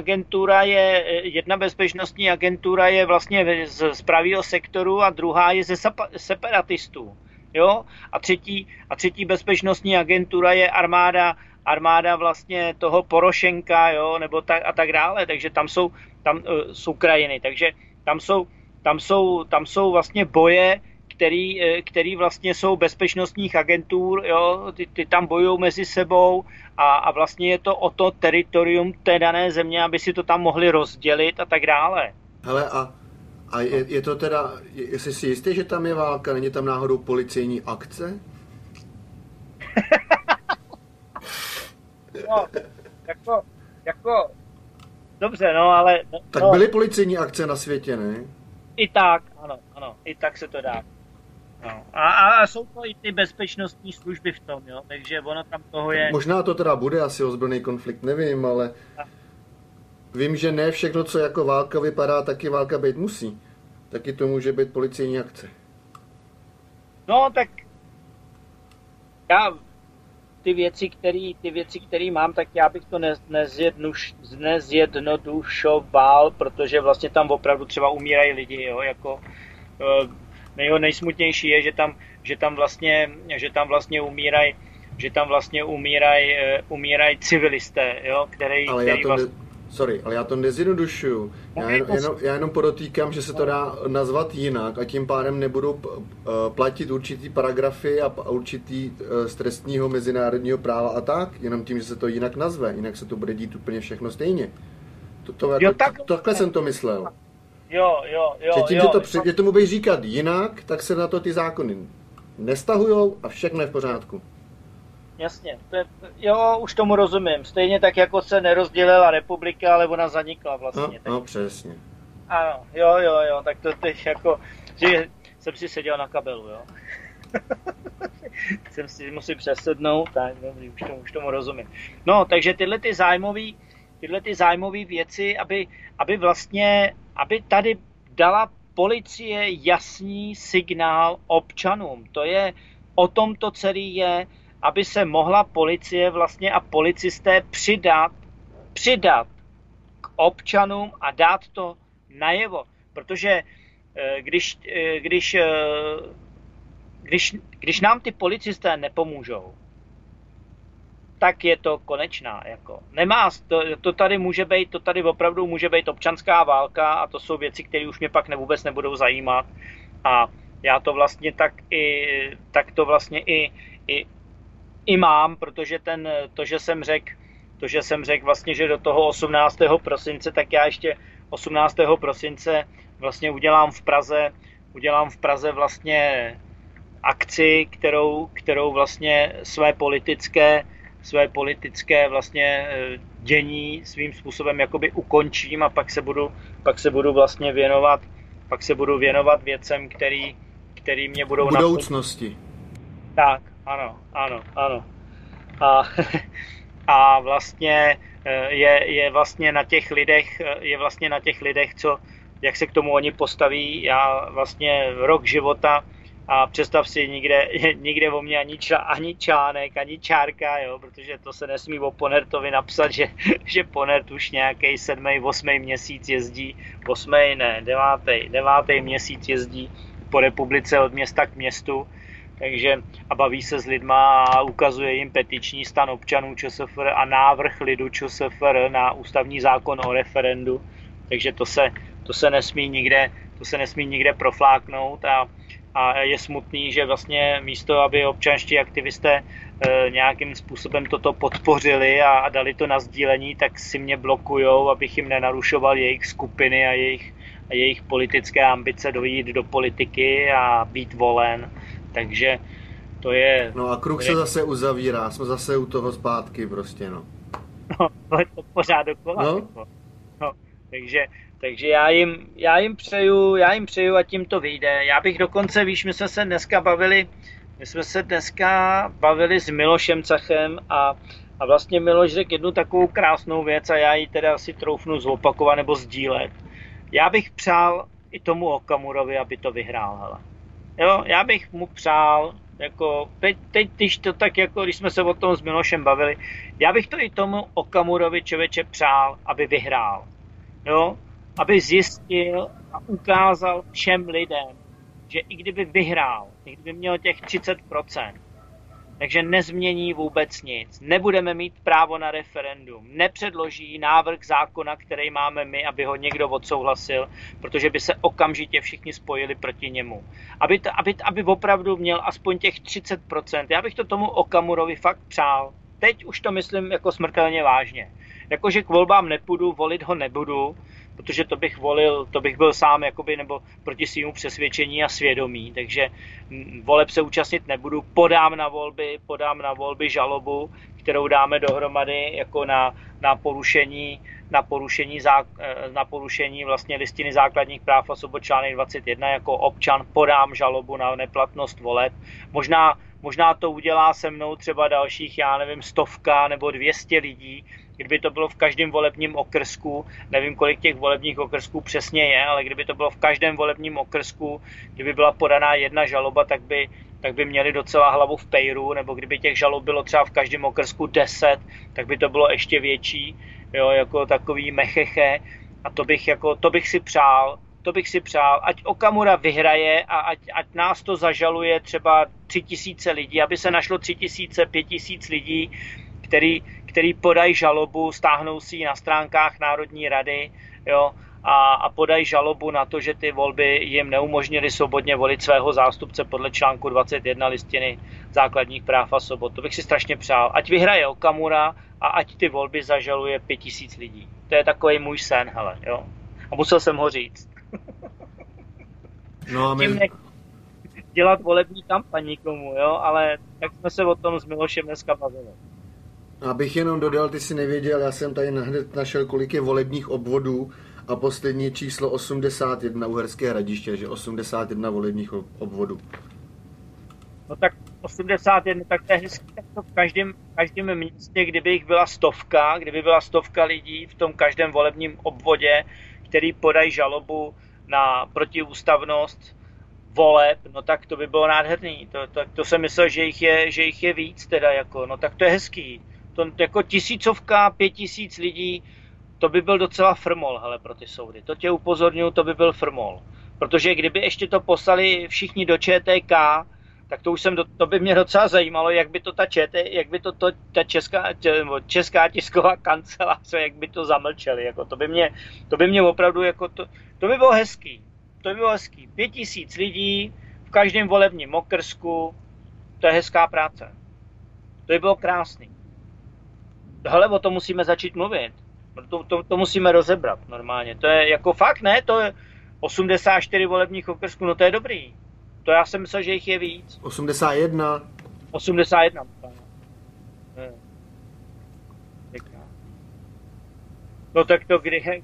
agentura je vlastně z pravého sektoru a druhá je ze separatistů. Jo? A třetí bezpečnostní agentura je armáda vlastně toho Porošenka, jo, nebo a tak dále. Takže tam jsou z Ukrajiny. Takže tam jsou vlastně boje, který vlastně jsou bezpečnostních agentur, jo, ty tam bojují mezi sebou a vlastně je to o to teritorium té dané země, aby si to tam mohli rozdělit a tak dále. Hele, a je to teda, jestli si jistý, že tam je válka, není tam náhodou policejní akce? No, jako, dobře, no, ale... Tak byly policejní akce na světě, ne? I tak, ano, i tak se to dá. No. A jsou to i ty bezpečnostní služby v tom, jo, takže ono tam toho je... Možná to teda bude asi ozbrojený konflikt, nevím, ale vím, že ne všechno, co jako válka vypadá, taky válka být musí. Taky to může být policejní akce. No, tak já ty věci, které mám, tak já bych to nezjednodušoval, protože vlastně tam opravdu třeba umírají lidi, jo, jako... Nejsmutnější je, že tam vlastně umírají civilisté, jo, ale já to nezjednodušuju. Já jenom podotýkám, že se to dá nazvat jinak a tím pádem nebudou platit určitý paragrafy a určitý z trestního mezinárodního práva a tak, jenom tím, že se to jinak nazve, jinak se to bude dít úplně všechno stejně. Takhle jsem to myslel. Jo. Že tomu budeš říkat jinak, tak se na to ty zákony nestahujou a všechno je v pořádku. Jasně, jo, už tomu rozumím. Stejně tak, jako se nerozdělila republika, ale ona zanikla vlastně. No, přesně. Ano, jo, tak to teď jako, že jsem si seděl na kabelu, jo. Jsem si musím přesednout, tak dobrý, už tomu rozumím. No, takže tyhle ty zájmové věci, aby tady dala policie jasný signál občanům. To je o tom to celý je, aby se mohla policie vlastně a policisté přidat k občanům a dát to najevo. Protože když nám ty policisté nepomůžou, tak je to konečná. Jako. To tady opravdu může být občanská válka a to jsou věci, které už mě pak vůbec nebudou zajímat. A já to vlastně tak to vlastně i mám, protože to, že jsem řekl vlastně, že do toho 18. prosince, tak já ještě 18. prosince vlastně udělám v Praze vlastně akci, kterou vlastně své politické vlastně dění svým způsobem jakoby ukončím a pak se budu vlastně věnovat věcem, který mě budou v budoucnosti. Tak, ano. A vlastně je vlastně na těch lidech, jak se k tomu oni postaví. Já vlastně rok života a představ si, nikde o mě ani článek, ani čárka, jo, protože to se nesmí o Ponertovi napsat, že Ponert už nějaký 7., 8. měsíc jezdí, 9. měsíc jezdí po republice od města k městu, takže a baví se s lidma a ukazuje jim petiční stan občanů ČSFR a návrh lidu ČSFR na ústavní zákon o referendu, takže to se nesmí nikde profláknout a je smutný, že vlastně místo, aby občanští aktivisté nějakým způsobem toto podpořili a dali to na sdílení, tak si mě blokujou, abych jim nenarušoval jejich skupiny a jejich politické ambice dojít do politiky a být volen. Takže to je... No a kruh se zase uzavírá, jsme zase u toho zpátky prostě, no. No, to je to pořád dokola. No. No, takže já jim přeju, ať jim to vyjde. Já bych dokonce, víš, my jsme se dneska bavili s Milošem Cachem a vlastně Miloš řekl jednu takovou krásnou věc a já ji teda asi troufnu zopakovat nebo sdílet. Já bych přál i tomu Okamurovi, aby to vyhrál, hele. Jo, já bych mu přál, jako teď když to tak, jako když jsme se o tom s Milošem bavili, já bych to i tomu Okamurovi člověče přál, aby vyhrál. Jo, aby zjistil a ukázal všem lidem, že i kdyby vyhrál, i kdyby měl těch 30%, takže nezmění vůbec nic. Nebudeme mít právo na referendum. Nepředloží návrh zákona, který máme my, aby ho někdo odsouhlasil, protože by se okamžitě všichni spojili proti němu. Aby opravdu měl aspoň těch 30%. Já bych to tomu Okamurovi fakt přál. Teď už to myslím jako smrtelně vážně. Jakože k volbám nepůjdu, volit ho nebudu, protože to bych byl sám jakoby, nebo proti svému přesvědčení a svědomí, takže voleb se účastnit nebudu, podám na volby žalobu, kterou dáme dohromady jako na porušení vlastně listiny základních práv a svobod článek 21, jako občan podám žalobu na neplatnost voleb. Možná to udělá se mnou třeba dalších, já nevím, 100 nebo 200 lidí, kdyby to bylo v každém volebním okrsku, nevím, kolik těch volebních okrsků přesně je, ale kdyby to bylo v každém volebním okrsku, kdyby byla podaná jedna žaloba, tak by měli docela hlavu v pejru, nebo kdyby těch žalob bylo třeba v každém okrsku 10, tak by to bylo ještě větší, jo, jako takový mecheche, a to bych si přál, ať Okamura vyhraje a ať nás to zažaluje třeba 3000 lidí, aby se našlo 3000, 5000 lidí, který podají žalobu, stáhnou si ji na stránkách Národní rady, jo, a podají žalobu na to, že ty volby jim neumožnily svobodně volit svého zástupce podle článku 21 listiny základních práv a svobod. To bych si strašně přál. Ať vyhraje Okamura a ať ty volby zažaluje 5000 lidí. To je takový můj sen, hele, jo. A musel jsem ho říct. No a Tím dělat volební kampaň nikomu, jo, ale tak jsme se o tom s Milošem dneska bavili. Abych jenom dodal, ty si nevěděl, já jsem tady hned našel, kolik je volebních obvodů a poslední číslo 81 Uherské Hradiště, že 81 volebních obvodů. No tak 81, tak to je hezky, tak to v každém místě, kdyby byla stovka lidí v tom každém volebním obvodě, který podají žalobu na protiústavnost voleb, no tak to by bylo nádherný. To jsem myslel, že jich je víc teda, jako, no tak to je hezký. To jako 1000, 5000 lidí, to by byl docela frmol, hele, pro ty soudy. To tě upozorňuji, to by byl frmol. Protože kdyby ještě to poslali všichni do ČTK, tak to by mě docela zajímalo, jak by to ta česká tisková kanceláře, jak by to zamlčeli, jako to by mě opravdu, jako to by bylo hezký. To by bylo hezký. 5000 lidí v každém volebním okrsku, to je hezká práce. To by bylo krásný. Hele, o tom musíme začít mluvit. To musíme rozebrat normálně. To je jako fakt, ne? To je 84 volebních okrsků, no to je dobrý. To já jsem myslel, že jich je víc. 81. 81. No tak to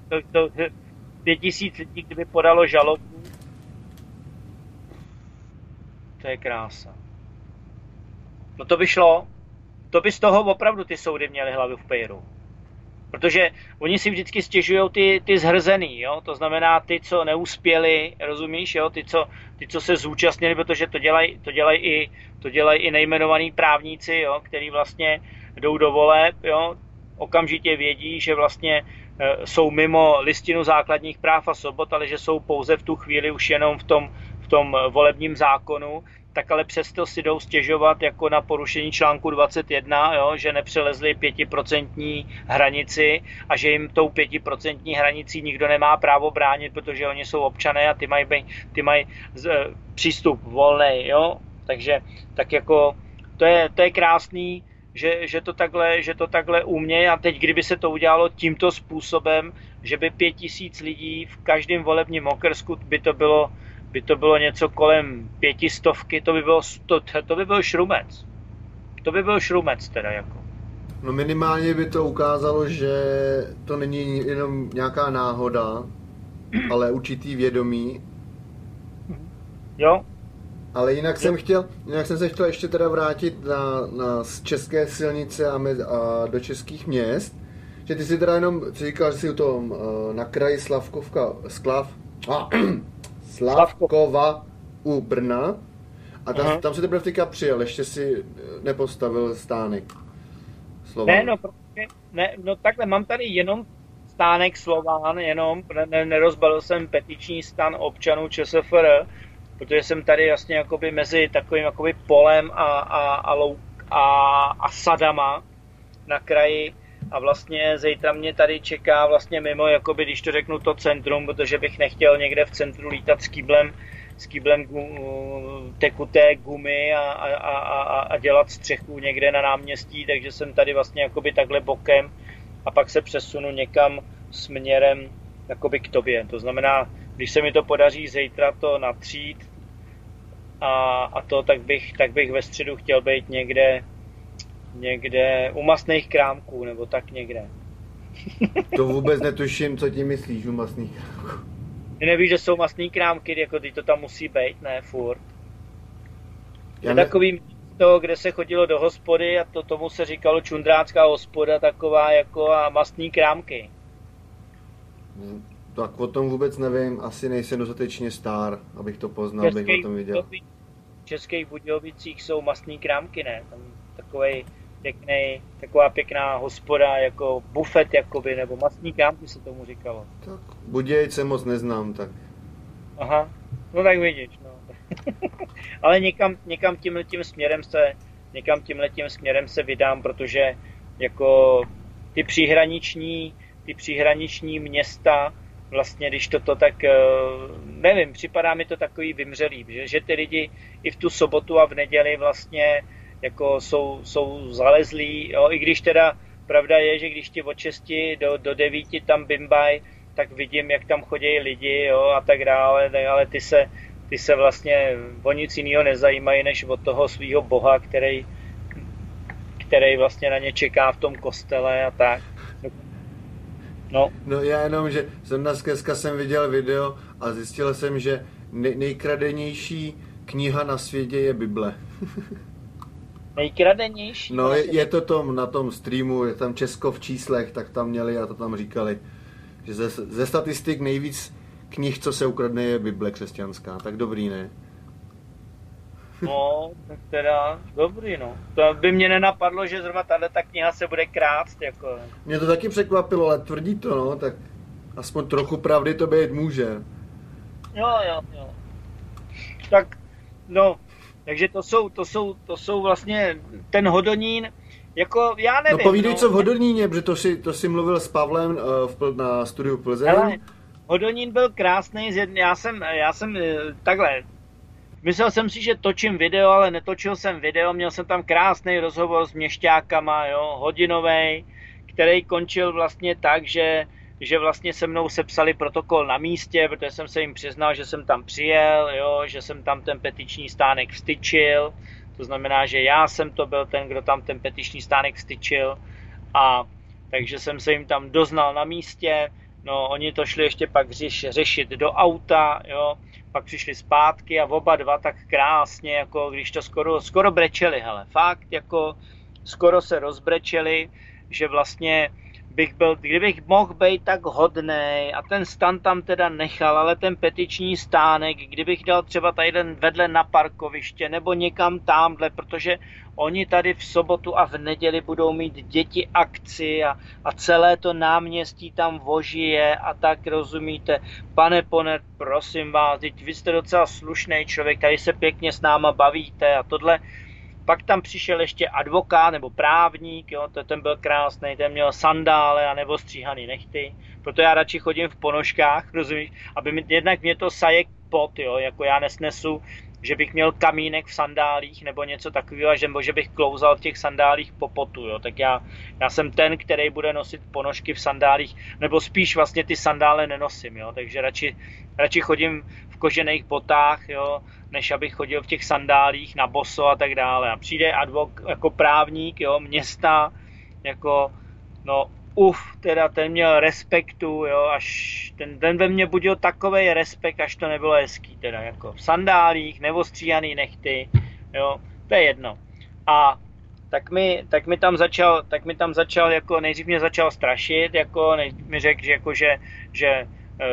5000 lidí, kdyby podalo žalobu, to je krása. No to by šlo. To by z toho opravdu ty soudy měly hlavu v pejru. Protože oni si vždycky stěžují ty zhrzený, jo? To znamená ty, co neuspěli, rozumíš, jo? Ty, co se zúčastnili, protože to dělají i nejmenovaní právníci, jo? Který vlastně jdou do voleb, jo? Okamžitě vědí, že vlastně jsou mimo listinu základních práv a svobod, ale že jsou pouze v tu chvíli už jenom v tom volebním zákonu, tak ale přesto si jdou stěžovat jako na porušení článku 21, jo, že nepřelezli 5% hranici a že jim tou 5% hranicí nikdo nemá právo bránit, protože oni jsou občané a ty mají přístup volný, jo. Takže tak jako to je krásný, že to takhle umějí a teď, kdyby se to udělalo tímto způsobem, že by 5000 lidí v každém volebním okrsku by to bylo něco kolem 500, to by byl šrumec. To by byl šrumec teda jako. No minimálně by to ukázalo, že to není jenom nějaká náhoda, ale určitý vědomí. Jo. Ale jinak jsem se chtěl ještě teda vrátit na české silnice a do českých měst. Že ty si teda jenom říkal, že jsi u tom na kraji Slavkova u Brna a tam se teprve teďka přijel, ještě si nepostavil stánek Slován. No takhle, mám tady jenom stánek Slován, nerozbalil jsem petiční stan občanů ČSFR, protože jsem tady jasně jakoby mezi takovým jakoby polem a sadama na kraji a vlastně zítra mě tady čeká vlastně mimo, jakoby, když to řeknu, to centrum, protože bych nechtěl někde v centru lítat s kýblem tekuté gumy a dělat střechu někde na náměstí, takže jsem tady vlastně jakoby takhle bokem a pak se přesunu někam směrem jakoby k tobě. To znamená, když se mi to podaří zítra to natřít tak bych ve středu chtěl být někde u masných krámků, nebo tak někde. To vůbec netuším, co ti myslíš u masných krámků. Ty nevíš, že jsou masný krámky, jako ty to tam musí být, ne, furt. Je takový místo, kde se chodilo do hospody a tomu se říkalo čundrácká hospoda, taková jako a masný krámky. Tak o tom vůbec nevím, asi nejsem dostatečně star, abych to poznal, bych o tom viděl. V Českých Budějovicích jsou masný krámky, ne? Tam taková pěkná hospoda, jako bufet jakoby, nebo masný krámky se tomu říkalo. Tak Budějce moc neznám, tak. Aha, no tak vidíš, no. Ale někam tímhletím směrem se vydám, protože jako ty příhraniční města, vlastně když toto tak, nevím, připadá mi to takový vymřelý, že ty lidi i v tu sobotu a v neděli vlastně jako jsou zalezlí, jo, i když teda pravda je, že když ti od 6 do 9 tam bimbaj, tak vidím, jak tam chodí lidi, jo, a tak dále, ale ty se vlastně o nic jiného nezajímají, než od toho svého boha, který vlastně na ně čeká v tom kostele a tak. No já jenom, že dneska jsem viděl video a zjistil jsem, že nejkradenější kniha na světě je Bible. Nejkradenější? No je to na tom streamu, je tam Česko v číslech, tak tam měli a to tam říkali, že ze statistik nejvíc knih, co se ukradne, je Bible křesťanská. Tak dobrý, ne? No, tak teda dobrý, no. To by mě nenapadlo, že zrovna ta kniha se bude krást, jako. Mě to taky překvapilo, ale tvrdí to, no, tak aspoň trochu pravdy to být může. Jo. Tak, no, takže to jsou vlastně ten Hodonín, jako já nevím. No povídej, co v Hodoníně, protože to si mluvil s Pavlem na studiu Plzeň. Hele, Hodonín byl krásný, já jsem takhle, myslel jsem si, že točím video, ale netočil jsem video, měl jsem tam krásný rozhovor s měšťákama, jo, hodinovej, který končil vlastně tak, že vlastně se mnou sepsali protokol na místě, protože jsem se jim přiznal, že jsem tam přijel, jo, že jsem tam ten petiční stánek vstyčil, to znamená, že já jsem to byl ten, kdo tam ten petiční stánek vstyčil a takže jsem se jim tam doznal na místě, no oni to šli ještě pak řešit do auta, jo, pak přišli zpátky a oba dva tak krásně, jako když to skoro brečeli, hele, fakt, jako skoro se rozbrečeli, že vlastně kdybych mohl být tak hodnej a ten stan tam teda nechal, ale ten petiční stánek, kdybych dal třeba tady vedle na parkoviště nebo někam tamhle, protože oni tady v sobotu a v neděli budou mít děti akci a celé to náměstí tam vožije a tak, rozumíte. Pane Poner, prosím vás, vy jste docela slušný člověk, tady se pěkně s náma bavíte a tohle. Pak tam přišel ještě advokát nebo právník, jo, ten byl krásný, ten měl sandále a nebo stříhaný nechty, proto já radši chodím v ponožkách, rozumíš, aby jednak mě to saje pot, jo, jako já nesnesu, že bych měl kamínek v sandálích nebo něco takového, že bych klouzal v těch sandálích po potu, jo, tak já jsem ten, který bude nosit ponožky v sandálích, nebo spíš vlastně ty sandále nenosím, jo, takže radši chodím v kožených botách, jo, než abych chodil v těch sandálích na boso a tak dále. A přijde jako právník, jo, města, jako, no, teda ten měl respektu, jo, až ten ve mně budil takovej respekt, až to nebylo hezký, teda, jako v sandálích, nebo stříhaný nechty, jo, to je jedno. A tak mi tam začal, jako nejdřív mě začal strašit, jako mi řekl, že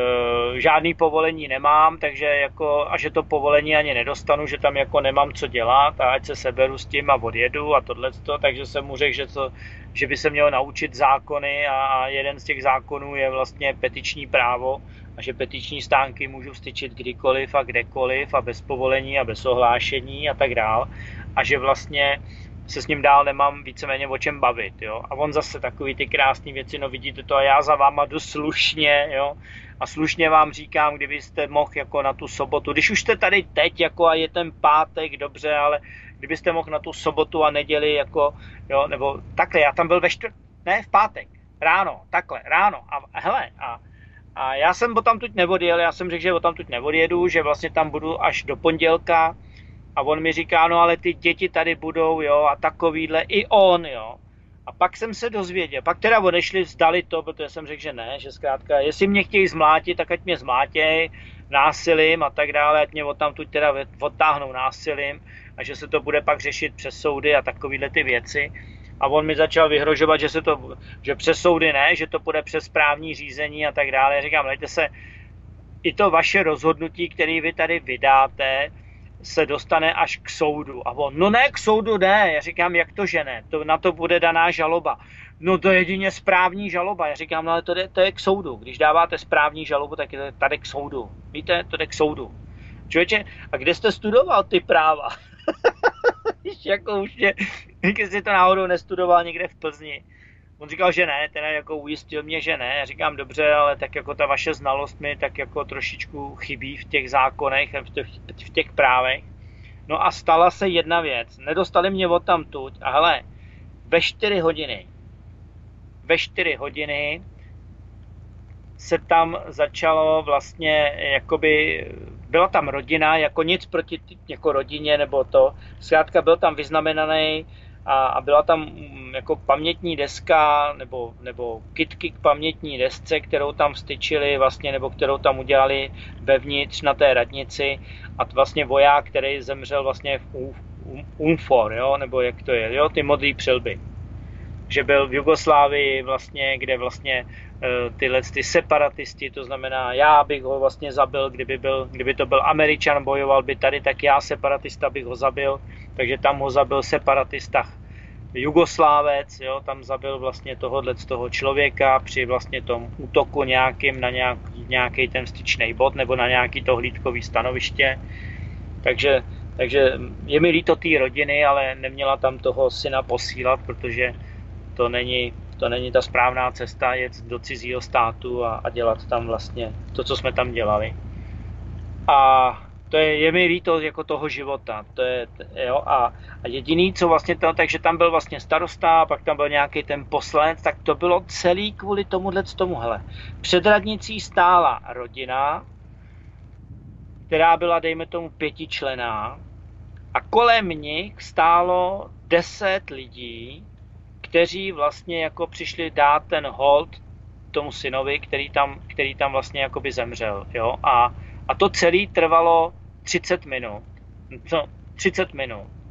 žádný povolení nemám, takže jako, a že to povolení ani nedostanu, že tam jako nemám co dělat a ať se seberu s tím a odjedu a tohleto, takže jsem mu řekl, že by se měl naučit zákony a jeden z těch zákonů je vlastně petiční právo a že petiční stánky můžu styčit kdykoliv a kdekoliv a bez povolení a bez ohlášení a tak dál a že vlastně se s ním dál nemám víceméně o čem bavit, jo. A on zase takový ty krásné věci, no vidíte to a já za váma jdu slušně, jo. A slušně vám říkám, kdybyste mohl jako na tu sobotu, když už jste tady teď jako a je ten pátek, dobře, ale kdybyste mohl na tu sobotu a neděli jako, jo, nebo takhle, já tam byl v pátek, ráno, takhle, ráno a hele, a já jsem odtamtud neodjel, já jsem řekl, že odtamtud neodjedu, že vlastně tam budu až do pondělka. A on mi říká, no ale ty děti tady budou, jo, a takovýhle, i on, jo. A pak jsem se dozvěděl, pak teda odešli, vzdali to, protože jsem řekl, že ne, že zkrátka, jestli mě chtějí zmlátit, tak ať mě zmlátěj násilím a tak dále, ať mě odtamtud teda odtáhnou násilím a že se to bude pak řešit přes soudy a takovýhle ty věci. A on mi začal vyhrožovat, že přes soudy ne, že to bude přes správní řízení a tak dále. Já říkám, dejte se, i to vaše rozhodnutí, které vy tady vydáte, se dostane až k soudu. A on, no ne, k soudu ne. Já říkám, jak to, že ne? Na to bude daná žaloba. No to je jedině správní žaloba. Já říkám, no ale to je k soudu. Když dáváte správní žalobu, tak je to tady k soudu. Víte, to jde k soudu. Člověče, a kde jste studoval ty práva? Jako už když jsi to náhodou nestudoval někde v Plzni. On říkal, že ne, teda jako ujistil mě, že ne. Já říkám, dobře, ale tak jako ta vaše znalost mi tak jako trošičku chybí v těch zákonech, v těch právech. No a stala se jedna věc. Nedostali mě odtamtud a hele, ve 4 hodiny se tam začalo vlastně, jakoby, byla tam rodina, jako nic proti jako rodině nebo to. Zkrátka byl tam vyznamenaný a byla tam jako pamětní deska nebo kytky k pamětní desce, kterou tam vstyčili vlastně, nebo kterou tam udělali vevnitř na té radnici a vlastně voják, který zemřel vlastně v UNFOR, jo, nebo jak to je, jo, ty modrý přilby. Že byl v Jugoslávii vlastně, kde vlastně tyhle ty separatisti, to znamená, já bych ho vlastně zabil, kdyby to byl Američan, bojoval by tady, tak já separatista bych ho zabil, takže tam ho zabil separatista Jugoslávec, jo, tam zabil vlastně z toho člověka při vlastně tom útoku nějakým na nějaký ten styčný bod nebo na nějaký to hlídkový stanoviště. Takže je mi líto té rodiny, ale neměla tam toho syna posílat, protože to není ta správná cesta jet do cizího státu a dělat tam vlastně to, co jsme tam dělali. A to je mi líto jako toho života. To je, jo, a jediný, co vlastně to, takže tam byl vlastně starosta, pak tam byl nějaký ten poslanec, tak to bylo celý kvůli tomuhle. Před radnicí stála rodina, která byla, dejme tomu, 5členná a kolem nich stálo 10 lidí, kteří vlastně jako přišli dát ten hold tomu synovi, který tam vlastně jakoby zemřel, jo, a to celé trvalo 30 minut. No, 30 minut.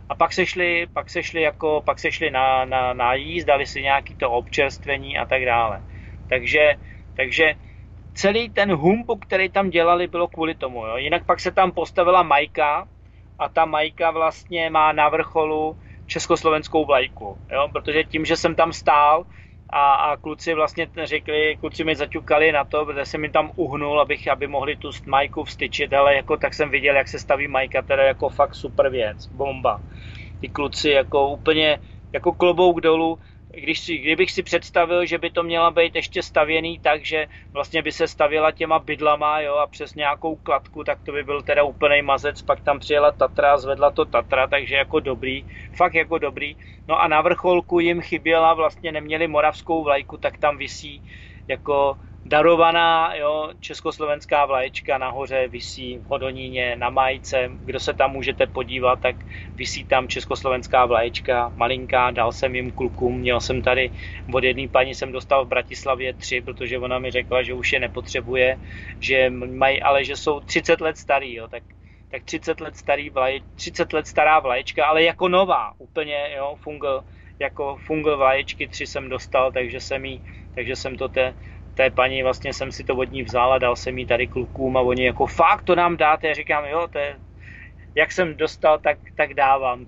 A pak se šli na jízd, dali si nějaký to občerstvení a tak dále. Takže celý ten humbuk, který tam dělali, bylo kvůli tomu. Jo. Jinak pak se tam postavila Majka a ta Majka vlastně má na vrcholu československou vlajku. Jo. Protože tím, že jsem tam stál a kluci vlastně řekli, kluci mi zaťukali na to, protože jsem mi tam uhnul, aby mohli tu Majku vstyčit, ale jako tak jsem viděl, jak se staví Majka, teda jako fakt super věc, bomba. Ty kluci jako úplně jako klobouk dolů. Kdybych si představil, že by to měla být ještě stavěný tak, že vlastně by se stavěla těma bydlama, jo, a přes nějakou kladku, tak to by byl teda úplnej mazec, pak tam přijela Tatra, zvedla to Tatra, takže jako dobrý, fakt jako dobrý. No a na vrcholku jim chyběla, vlastně neměli moravskou vlajku, tak tam visí jako darovaná, jo, československá vlaječka nahoře visí v Hodoníně na Majce. Kdo se tam můžete podívat, tak visí tam československá vlaječka, malinká, dal jsem jim klukům, měl jsem tady od jedné paní jsem dostal v Bratislavě 3, protože ona mi řekla, že už je nepotřebuje, že mají, ale že jsou 30 let starý, jo, tak 30 let stará vlaječka, ale jako nová, úplně, jo, fungl vlaječky 3 jsem dostal, takže jsem to té paní vlastně jsem si to od ní vzal a dal jsem jí tady klukům a oni jako fakt to nám dáte, já říkám jo, to je, jak jsem dostal, tak dávám,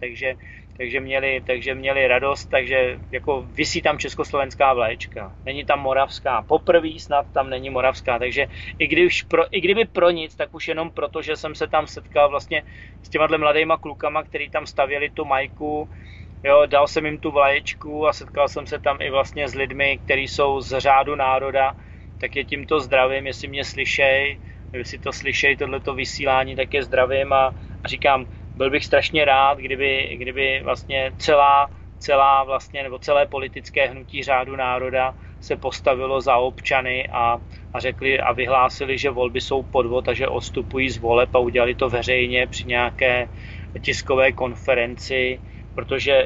takže měli radost, takže jako visí tam československá vlaječka, není tam moravská, poprvé snad tam není moravská, takže i kdyby pro nic, tak už jenom proto, že jsem se tam setkal vlastně s těma mladýma klukama, který tam stavěli tu Majku. Jo, dal jsem jim tu vlaječku a setkal jsem se tam i vlastně s lidmi, kteří jsou z řádu národa, tak je tímto zdravím, jestli mě slyšej, jestli to slyšej, tohleto vysílání, tak je zdravím a říkám, byl bych strašně rád, kdyby vlastně celá vlastně, nebo celé politické hnutí řádu národa se postavilo za občany a řekli a vyhlásili, že volby jsou podvod a že odstupují z voleb a udělali to veřejně při nějaké tiskové konferenci, protože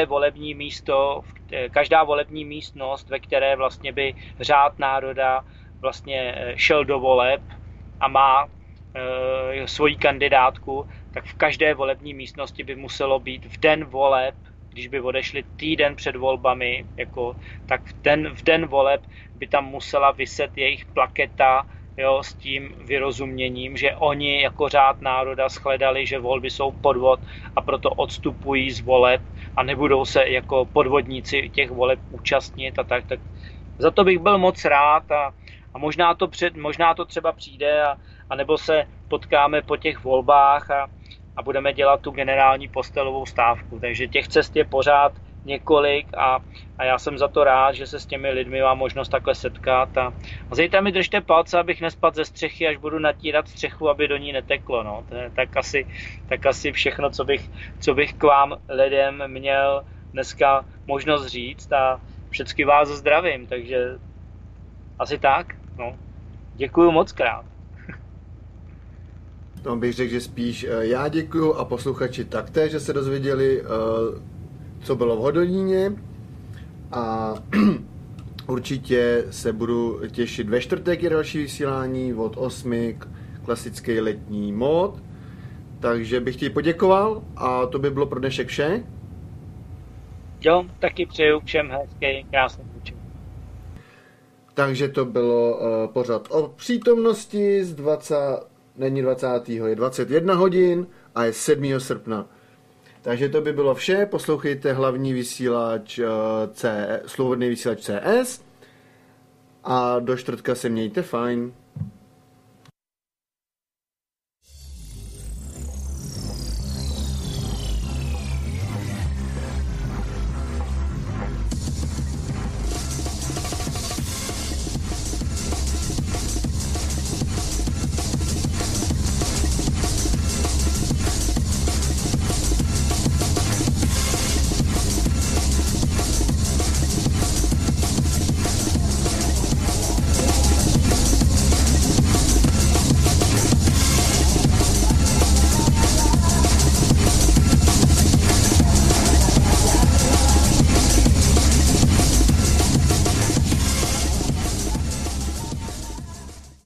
každá volební místnost, ve které vlastně by řád národa vlastně šel do voleb a má svoji kandidátku, tak v každé volební místnosti by muselo být v den voleb, když by odešli týden před volbami, tak v den voleb by tam musela viset jejich plaketa, jo, s tím vyrozuměním, že oni jako řád národa shledali, že volby jsou podvod a proto odstupují z voleb a nebudou se jako podvodníci těch voleb účastnit a tak za to bych byl moc rád a možná to třeba přijde a nebo se potkáme po těch volbách a budeme dělat tu generální postelovou stávku. Takže těch cest je pořád několik a já jsem za to rád, že se s těmi lidmi mám možnost takhle setkat a zítra mi držte palce, abych nespadl ze střechy, až budu natírat střechu, aby do ní neteklo. No. To je tak asi všechno, co bych k vám lidem měl dneska možnost říct a všechny vás zdravím, takže asi tak. No. Děkuju moc krát. No, bych řekl, že spíš já děkuju a posluchači taktéž, že se dozvěděli, co bylo v Hodoníně a určitě se budu těšit ve čtvrtek je další vysílání od 8 klasický letní mód, takže bych ti poděkoval a to by bylo pro dnešek vše. Jo, taky přeju všem hezký, krásný večer. Takže to bylo pořad o přítomnosti není 20. je 21 hodin a je 7. srpna. Takže to by bylo vše, poslouchejte hlavní vysílač Slobodný vysílač CS a do čtvrtka se mějte fajn.